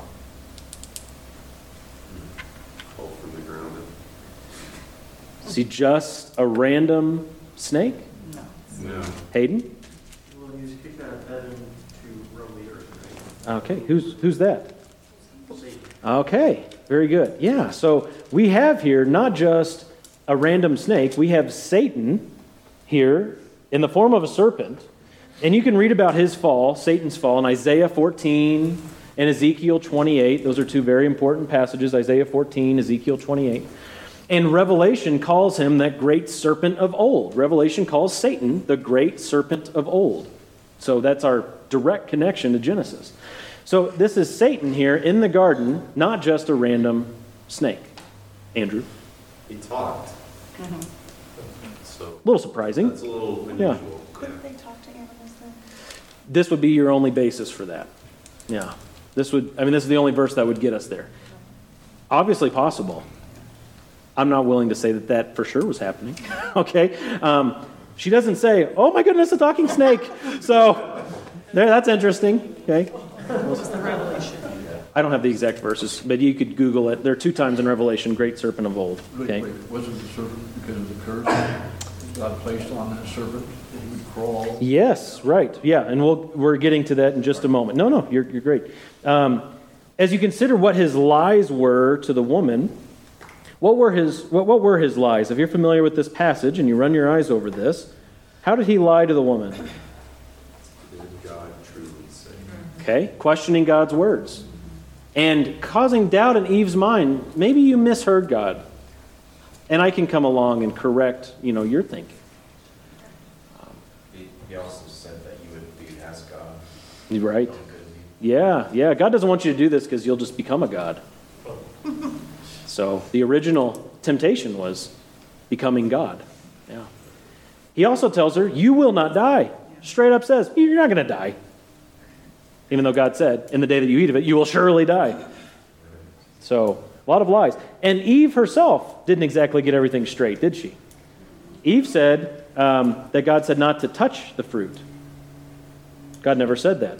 Speaker 2: Fall from the ground.
Speaker 1: Is he just a random snake?
Speaker 2: No.
Speaker 1: Hayden?
Speaker 8: Well, he was kicked out of heaven to roam the earth,
Speaker 1: Okay, who's who's that?
Speaker 8: right? Satan.
Speaker 1: Okay, very good. Yeah, so we have here not just a random snake, we have Satan here in the form of a serpent. And you can read about his fall, Satan's fall, in Isaiah fourteen and Ezekiel twenty-eight. Those are two very important passages, Isaiah fourteen, Ezekiel twenty-eight. And Revelation calls him that great serpent of old. Revelation calls Satan the great serpent of old. So that's our direct connection to Genesis. So this is Satan here in the garden, not just a random snake. Andrew?
Speaker 2: He talked.
Speaker 10: Mm-hmm.
Speaker 2: So
Speaker 1: A little surprising.
Speaker 2: that's a little
Speaker 1: Yeah.
Speaker 2: unusual.
Speaker 10: Couldn't they talk to animals then?
Speaker 1: This would be your only basis for that. Yeah. This would, I mean, this is the only verse that would get us there. Obviously possible. I'm not willing to say that that for sure was happening. Okay? Um, she doesn't say, oh my goodness, a talking snake. So, there, that's interesting. Okay?
Speaker 10: It's the Revelation.
Speaker 1: I don't have the exact verses, but you could Google it. There are two times in Revelation, great serpent of old.
Speaker 5: Wait,
Speaker 1: Okay?
Speaker 5: wait, wasn't the serpent because of the curse God placed on that serpent? That he would crawl?
Speaker 1: Yes, right. Yeah, and we'll, we're getting to that in just a moment. No, no, you're, you're great. Um, as you consider what his lies were to the woman, what were his what, what were his lies? If you're familiar with this passage and you run your eyes over this, how did he lie to the woman?
Speaker 2: Did God truly say?
Speaker 1: Okay, questioning God's words and causing doubt in Eve's mind. Maybe you misheard God, and I can come along and correct, you know, your thinking.
Speaker 3: He, he also said that you would be as God.
Speaker 1: You right?
Speaker 3: So good he-
Speaker 1: Yeah, yeah. God doesn't want you to do this because you'll just become a god. So the original temptation was becoming God. Yeah. He also tells her, you will not die. Straight up says, you're not going to die. Even though God said, in the day that you eat of it, you will surely die. So, a lot of lies. And Eve herself didn't exactly get everything straight, did she? Eve said um, that God said not to touch the fruit. God never said that.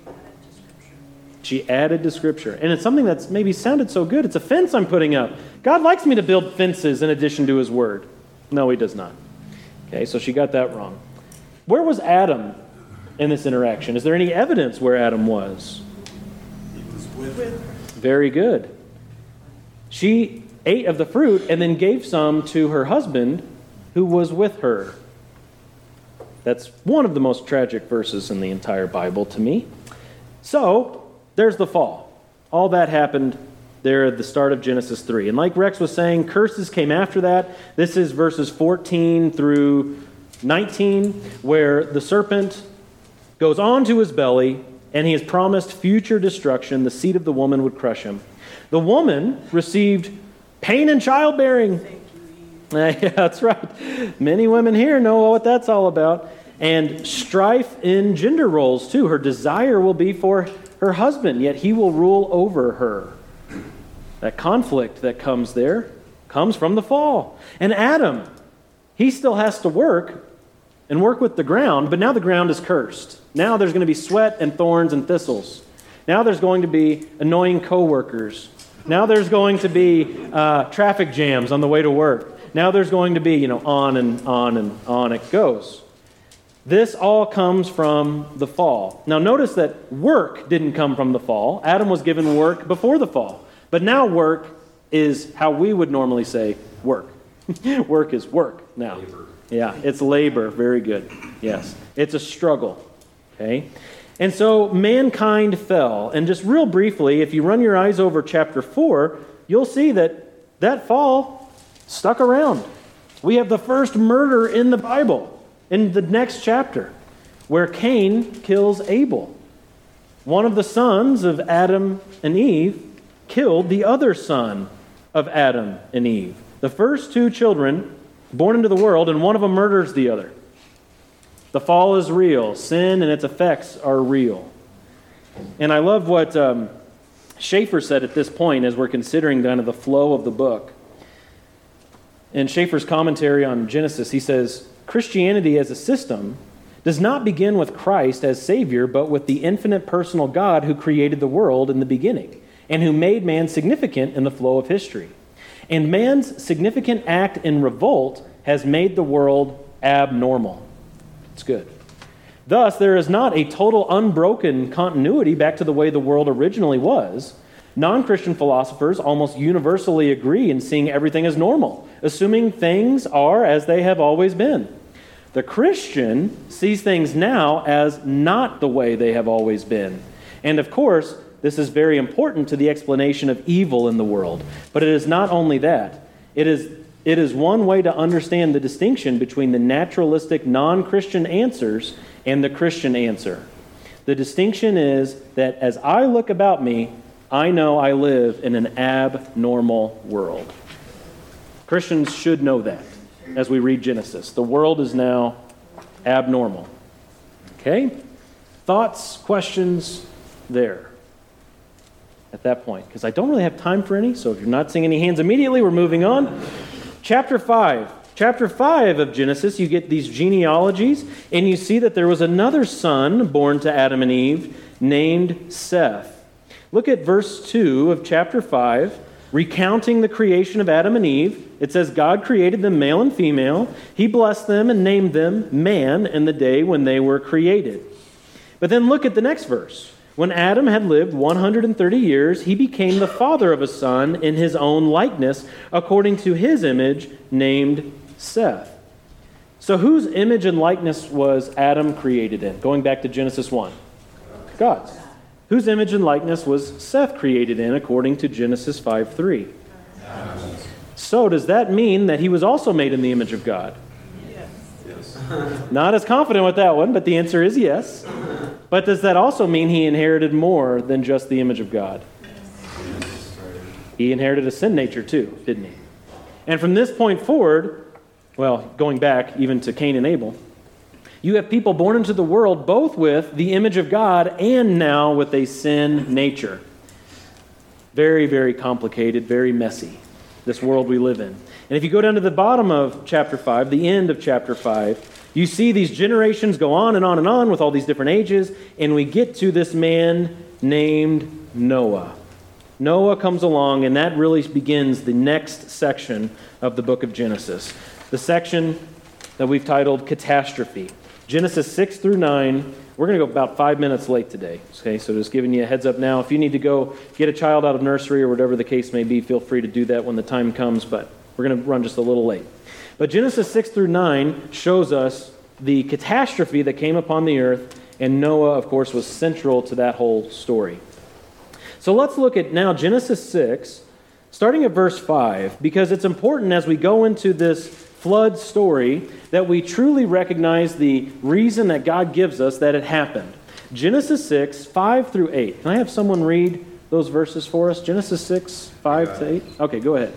Speaker 1: She added to Scripture. And it's something that's maybe sounded so good. It's a fence I'm putting up. God likes me to build fences in addition to His Word. No, He does not. Okay, so she got that wrong. Where was Adam in this interaction? Is there any evidence where Adam was?
Speaker 4: He was with her.
Speaker 1: Very good. She ate of the fruit and then gave some to her husband who was with her. That's one of the most tragic verses in the entire Bible to me. So, there's the fall. All that happened there at the start of Genesis three. And like Rex was saying, curses came after that. This is verses fourteen through nineteen, where the serpent goes on to his belly, and he is promised future destruction. The seed of the woman would crush him. The woman received pain in childbearing. Yeah, that's right. Many women here know what that's all about. And strife in gender roles, too. Her desire will be for her husband, yet he will rule over her. That conflict that comes there comes from the fall. And Adam, he still has to work and work with the ground, but now the ground is cursed. Now there's going to be sweat and thorns and thistles. Now there's going to be annoying coworkers. Now there's going to be uh, traffic jams on the way to work. Now there's going to be, you know, on and on and on it goes. This all comes from the fall. Now notice that work didn't come from the fall. Adam was given work before the fall. But now work is how we would normally say work. Work is work now.
Speaker 2: Labor.
Speaker 1: Yeah, it's labor. Very good. Yes. It's a struggle. Okay? And so mankind fell. And just real briefly, if you run your eyes over chapter four, you'll see that that fall stuck around. We have the first murder in the Bible in the next chapter, where Cain kills Abel. One of the sons of Adam and Eve killed the other son of Adam and Eve. The first two children born into the world, and one of them murders the other. The fall is real. Sin and its effects are real. And I love what um, Schaeffer said at this point as we're considering kind of the flow of the book. In Schaeffer's commentary on Genesis, he says, Christianity as a system does not begin with Christ as Savior, but with the infinite personal God who created the world in the beginning and who made man significant in the flow of history. And man's significant act in revolt has made the world abnormal. It's good. Thus, there is not a total unbroken continuity back to the way the world originally was. Non-Christian philosophers almost universally agree in seeing everything as normal, assuming things are as they have always been. The Christian sees things now as not the way they have always been. And of course, this is very important to the explanation of evil in the world. But it is not only that. It is, it is one way to understand the distinction between the naturalistic non-Christian answers and the Christian answer. The distinction is that as I look about me, I know I live in an abnormal world. Christians should know that as we read Genesis. The world is now abnormal. Okay? Thoughts, questions there at that point? Because I don't really have time for any, so if you're not seeing any hands immediately, we're moving on. Chapter five. Chapter five of Genesis, you get these genealogies, and you see that there was another son born to Adam and Eve named Seth. Look at verse two of chapter five, recounting the creation of Adam and Eve. It says, God created them male and female. He blessed them and named them man in the day when they were created. But then look at the next verse. When Adam had lived one hundred thirty years, he became the father of a son in his own likeness, according to his image, named Seth. So whose image and likeness was Adam created in? Going back to Genesis one. God's. Whose image and likeness was Seth created in, according to Genesis five three? Adam's. So does that mean that he was also made in the image of God?
Speaker 2: Yes. Yes.
Speaker 1: Not as confident with that one, but the answer is yes. But does that also mean he inherited more than just the image of God?
Speaker 2: Yes.
Speaker 1: He inherited a sin nature too, didn't he? And from this point forward, well, going back even to Cain and Abel, you have people born into the world both with the image of God and now with a sin nature. Very, very complicated, very messy, this world we live in. And if you go down to the bottom of chapter five, the end of chapter five, you see these generations go on and on and on with all these different ages, and we get to this man named Noah. Noah comes along, and that really begins the next section of the book of Genesis. The section that we've titled Catastrophe. Genesis six through nine. We're going to go about five minutes late today. Okay, so just giving you a heads up now. If you need to go get a child out of nursery or whatever the case may be, feel free to do that when the time comes, but we're going to run just a little late. But Genesis six through nine shows us the catastrophe that came upon the earth, and Noah, of course, was central to that whole story. So let's look at now Genesis six, starting at verse five, because it's important as we go into this flood story that we truly recognize the reason that God gives us that it happened. Genesis six, five through eight. Can I have someone read those verses for us? Genesis six, five to eight? Okay, go ahead.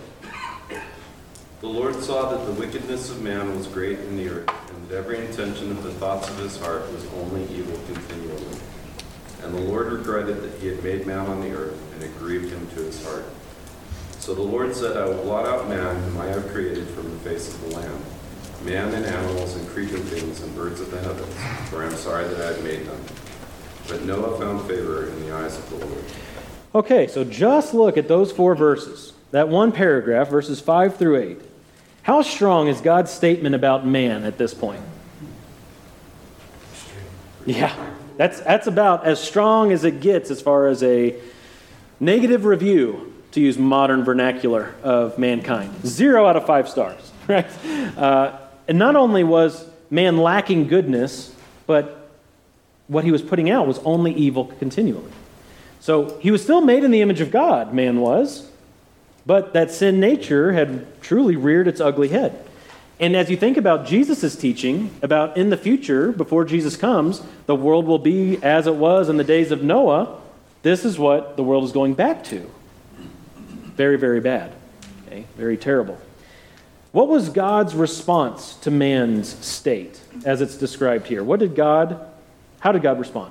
Speaker 2: The Lord saw that the wickedness of man was great in the earth, and that every intention of the thoughts of his heart was only evil continually. And the Lord regretted that he had made man on the earth, and it grieved him to his heart. So the Lord said, I will blot out man whom I have created from the face of the land, man and animals and creeping things and birds of the heavens, for I am sorry that I have made them. But Noah found favor in the eyes of the Lord.
Speaker 1: Okay, so just look at those four verses. That one paragraph, verses five through eight. How strong is God's statement about man at this point? Yeah, that's, that's about as strong as it gets as far as a negative review, to use modern vernacular, of mankind. Zero out of five stars, right? Uh, and not only was man lacking goodness, but what he was putting out was only evil continually. So he was still made in the image of God, man was, but that sin nature had truly reared its ugly head. And as you think about Jesus' teaching about in the future, before Jesus comes, the world will be as it was in the days of Noah, this is what the world is going back to. Very, very bad. Okay? Very terrible. What was God's response to man's state as it's described here? What did God, how did God respond?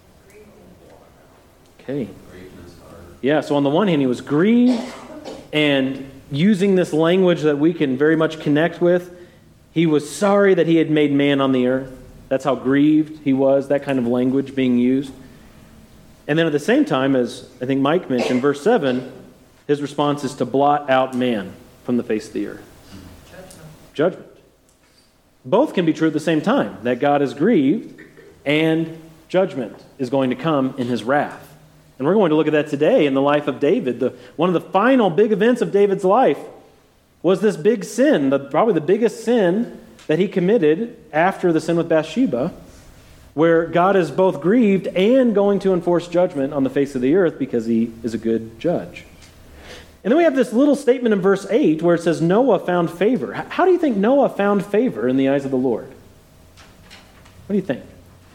Speaker 1: Okay. Yeah, so on the one hand, he was grieved, and using this language that we can very much connect with, he was sorry that he had made man on the earth. That's how grieved he was, that kind of language being used. And then at the same time, as I think Mike mentioned, verse seven, his response is to blot out man from the face of the earth. Judgment. Judgment. Both can be true at the same time, that God is grieved and judgment is going to come in his wrath. And we're going to look at that today in the life of David. The, one of the final big events of David's life was this big sin, the, probably the biggest sin that he committed after the sin with Bathsheba, where God is both grieved and going to enforce judgment on the face of the earth because he is a good judge. And then we have this little statement in verse eight where it says Noah found favor. How do you think Noah found favor in the eyes of the Lord? What do you think?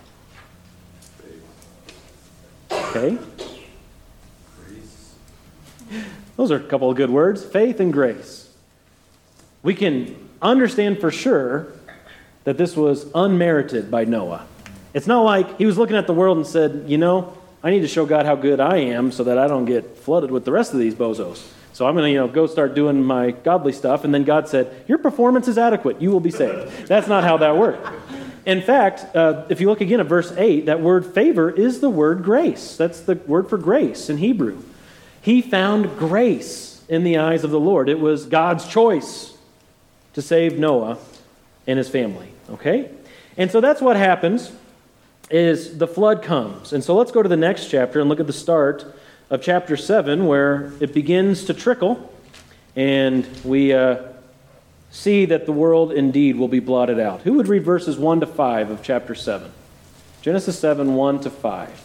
Speaker 1: Okay. Those are a couple of good words, faith and grace. We can understand for sure that this was unmerited by Noah. It's not like he was looking at the world and said, you know, I need to show God how good I am so that I don't get flooded with the rest of these bozos. So I'm going to, you know, go start doing my godly stuff. And then God said, your performance is adequate. You will be saved. That's not how that worked. In fact, uh, if you look again at verse eight, that word favor is the word grace. That's the word for grace in Hebrew. He found grace in the eyes of the Lord. It was God's choice to save Noah and his family. Okay? And so that's what happens is the flood comes. And so let's go to the next chapter and look at the start of chapter seven where it begins to trickle and we uh, see that the world indeed will be blotted out. Who would read verses one to five of chapter seven? Genesis seven, one to five.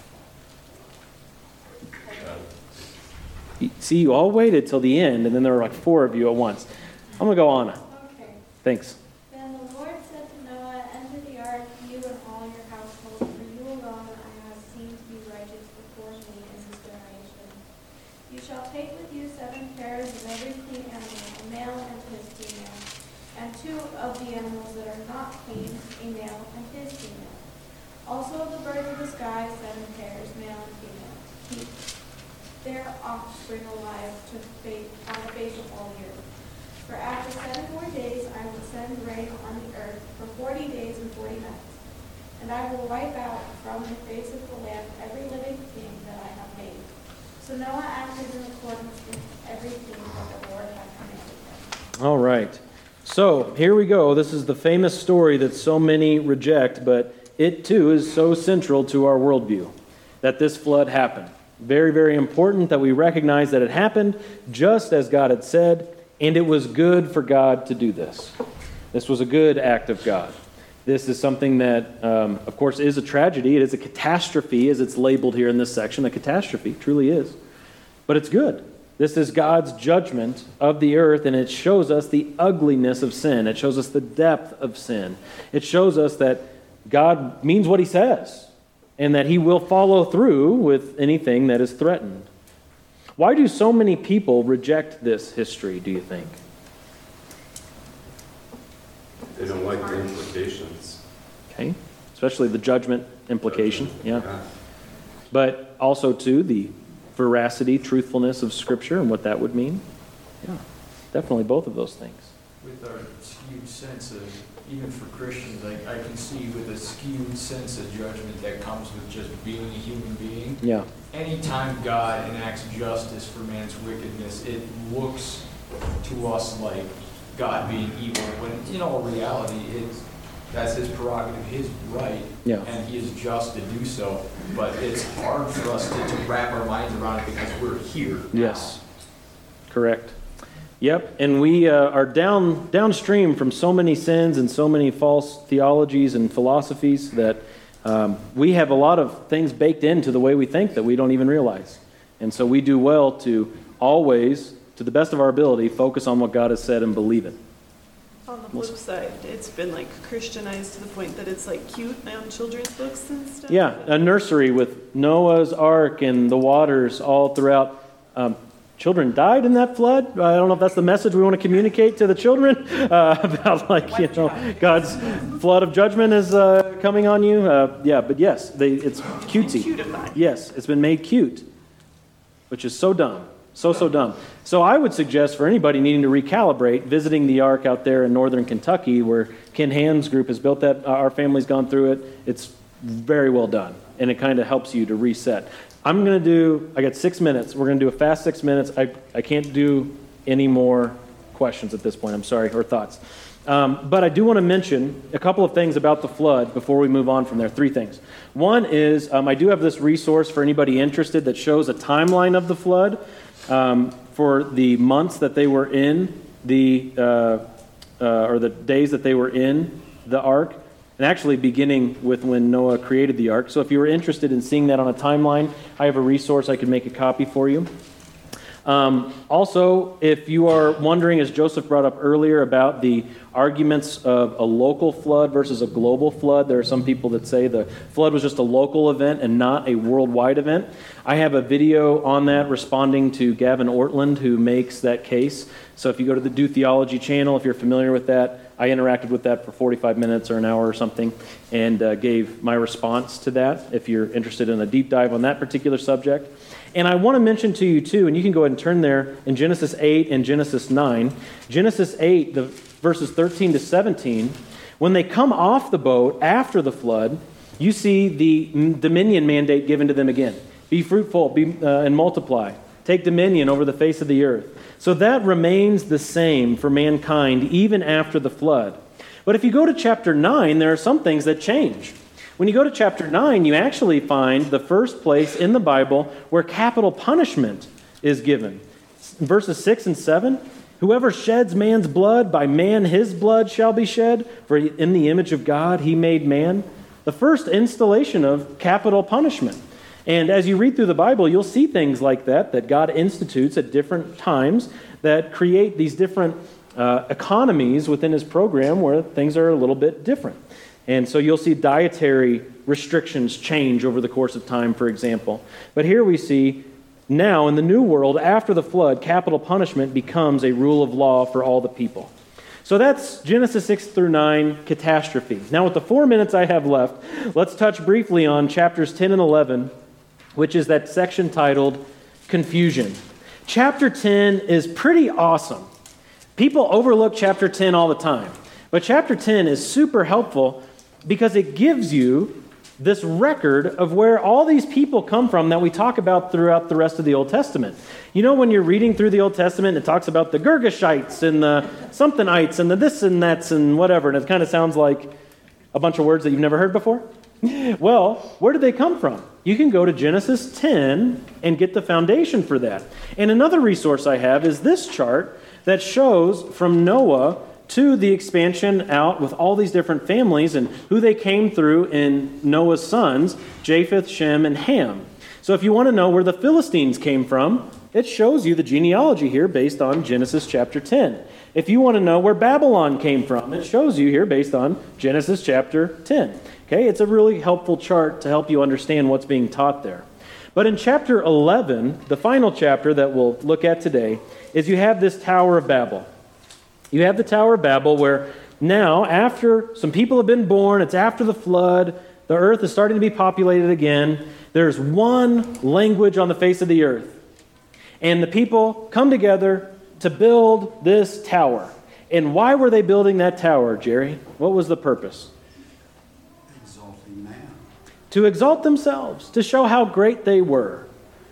Speaker 1: See, you all waited till the end, and then there were like four of you at once. I'm going to go on.
Speaker 12: Okay.
Speaker 1: Thanks.
Speaker 12: Then the Lord said to Noah, enter the ark, you and all your household, for you alone I have seen to be righteous before me in this generation. You shall take with you seven pairs of every clean animal, a male and his female, and two of the animals that are not clean, a male and his female. Also of the birds of the sky, seven pairs, male and female. Keep their offspring alive to face, on the face of all the earth. For after seven more days I will send rain on the earth for forty days and forty nights, and I will wipe out from the face of the land every living thing that I have made. So Noah acted in accordance with everything that the Lord had commanded him.
Speaker 1: All right. So here we go. This is the famous story that so many reject, but it too is so central to our worldview, that this flood happened. Very, very important that we recognize that it happened just as God had said, and it was good for God to do this. This was a good act of God. This is something that, um, of course, is a tragedy. It is a catastrophe, as it's labeled here in this section. A catastrophe, truly is. But it's good. This is God's judgment of the earth, and it shows us the ugliness of sin. It shows us the depth of sin. It shows us that God means what he says, and that he will follow through with anything that is threatened. Why do so many people reject this history, do you think?
Speaker 2: They don't like the implications.
Speaker 1: Okay, especially the judgment implication, yeah. But also, too, the veracity, truthfulness of Scripture and what that would mean. Yeah, definitely both of those things.
Speaker 5: with our skewed sense of, even for Christians, I, I can see with a skewed sense of judgment that comes with just being a human being.
Speaker 1: Yeah.
Speaker 5: Anytime God enacts justice for man's wickedness, it looks to us like God being evil, when in all reality, it's, that's his prerogative, his right,
Speaker 1: Yeah.
Speaker 5: and he is just to do so. But it's hard for us to, to wrap our minds around it because we're here.
Speaker 1: Yes. Correct. Yep, and we uh, are down downstream from so many sins and so many false theologies and philosophies that um, we have a lot of things baked into the way we think that we don't even realize. And so we do well to always, to the best of our ability, focus on what God has said and believe it.
Speaker 9: On the flip side, it's been like Christianized to the point that it's like cute on children's books and stuff.
Speaker 1: Yeah, a nursery with Noah's Ark and the waters all throughout. Um, Children died in that flood. I don't know if that's the message we want to communicate to the children uh, about, like, you know, God's flood of judgment is uh, coming on you. Uh, yeah, but yes, they, it's cutesy. Yes, it's been made cute, which is so dumb. So, so dumb. So I would suggest for anybody needing to recalibrate, visiting the Ark out there in northern Kentucky, where Ken Ham's group has built that. Our family's gone through it. It's very well done, and it kind of helps you to reset. I'm going to do, I got six minutes. We're going to do a fast six minutes. I, I can't do any more questions at this point, I'm sorry, or thoughts. Um, but I do want to mention a couple of things about the flood before we move on from there. Three things. One is um, I do have this resource for anybody interested that shows a timeline of the flood um, for the months that they were in the, uh, uh, or the days that they were in the ark. And actually beginning with when Noah created the ark. So if you were interested in seeing that on a timeline, I have a resource. I could make a copy for you. Um, also, if you are wondering, as Joseph brought up earlier, about the arguments of a local flood versus a global flood, there are some people that say the flood was just a local event and not a worldwide event. I have a video on that responding to Gavin Ortland, who makes that case. So if you go to the Do Theology channel, if you're familiar with that, I interacted with that for forty-five minutes or an hour or something and uh, gave my response to that if you're interested in a deep dive on that particular subject. And I want to mention to you too, and you can go ahead and turn there in Genesis eight and Genesis nine. Genesis eight, the verses thirteen to seventeen, when they come off the boat after the flood, you see the dominion mandate given to them again. Be fruitful be, uh, and multiply. Take dominion over the face of the earth. So that remains the same for mankind even after the flood. But if you go to chapter nine, there are some things that change. When you go to chapter nine, you actually find the first place in the Bible where capital punishment is given. Verses six and seven, whoever sheds man's blood, by man his blood shall be shed, for in the image of God he made man. The first installation of capital punishment. And as you read through the Bible, you'll see things like that, that God institutes at different times that create these different uh, economies within his program where things are a little bit different. And so you'll see dietary restrictions change over the course of time, for example. But here we see now in the new world, after the flood, capital punishment becomes a rule of law for all the people. So that's Genesis six through nine, catastrophe. Now with the four minutes I have left, let's touch briefly on chapters ten and eleven, which is that section titled Confusion. Chapter ten is pretty awesome. People overlook chapter ten all the time. But chapter ten is super helpful because it gives you this record of where all these people come from that we talk about throughout the rest of the Old Testament. You know, when you're reading through the Old Testament, it talks about the Girgashites and the somethingites and the this and that's and whatever, and it kind of sounds like a bunch of words that you've never heard before. Well, where did they come from? You can go to Genesis ten and get the foundation for that. And another resource I have is this chart that shows from Noah to the expansion out with all these different families and who they came through in Noah's sons, Japheth, Shem, and Ham. So if you want to know where the Philistines came from, it shows you the genealogy here based on Genesis chapter ten. If you want to know where Babylon came from, it shows you here based on Genesis chapter ten. Okay, it's a really helpful chart to help you understand what's being taught there. But in chapter eleven, the final chapter that we'll look at today, is you have this Tower of Babel. You have the Tower of Babel where now, after some people have been born, it's after the flood, the earth is starting to be populated again, there's one language on the face of the earth. And the people come together to build this tower. And why were they building that tower, Jerry? What was the purpose?
Speaker 4: Exalting man.
Speaker 1: To exalt themselves, to show how great they were.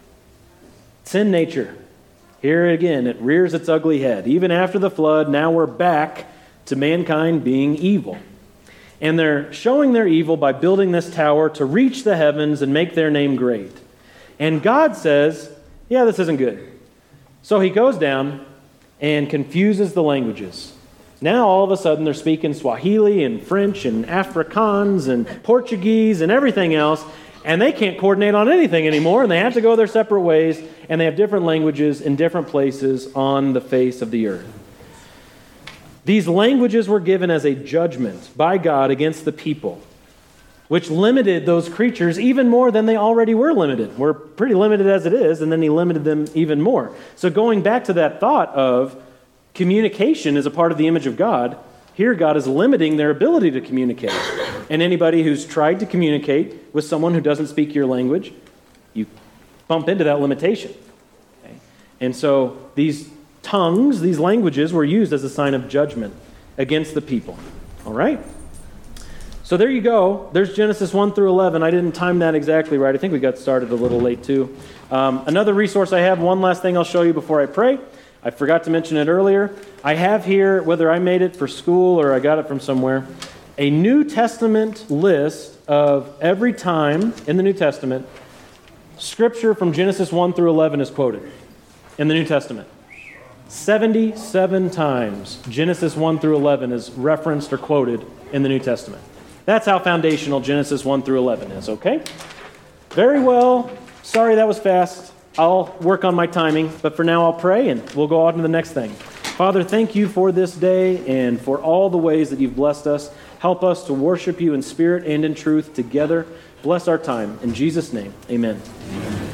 Speaker 1: Sin nature. Here again, it rears its ugly head. Even after the flood, now we're back to mankind being evil. And they're showing their evil by building this tower to reach the heavens and make their name great. And God says, yeah, this isn't good. So he goes down and confuses the languages. Now all of a sudden they're speaking Swahili and French and Afrikaans and Portuguese and everything else, and they can't coordinate on anything anymore, and they have to go their separate ways, and they have different languages in different places on the face of the earth. These languages were given as a judgment by God against the people, which limited those creatures even more than they already were limited. We're pretty limited as it is, and then he limited them even more. So going back to that thought of communication is a part of the image of God, here God is limiting their ability to communicate. And anybody who's tried to communicate with someone who doesn't speak your language, you bump into that limitation. Okay? And so these tongues, these languages were used as a sign of judgment against the people. All right? So there you go. There's Genesis one through eleven. I didn't time that exactly right. I think we got started a little late too. Um, another resource I have, one last thing I'll show you before I pray. I forgot to mention it earlier. I have here, whether I made it for school or I got it from somewhere, a New Testament list of every time in the New Testament Scripture from Genesis one through eleven is quoted in the New Testament. seventy-seven times Genesis one through eleven is referenced or quoted in the New Testament. That's how foundational Genesis one through eleven is, okay? Very well. Sorry that was fast. I'll work on my timing, but for now I'll pray and we'll go on to the next thing. Father, thank you for this day and for all the ways that you've blessed us. Help us to worship you in spirit and in truth together. Bless our time. In Jesus' name, amen. Amen.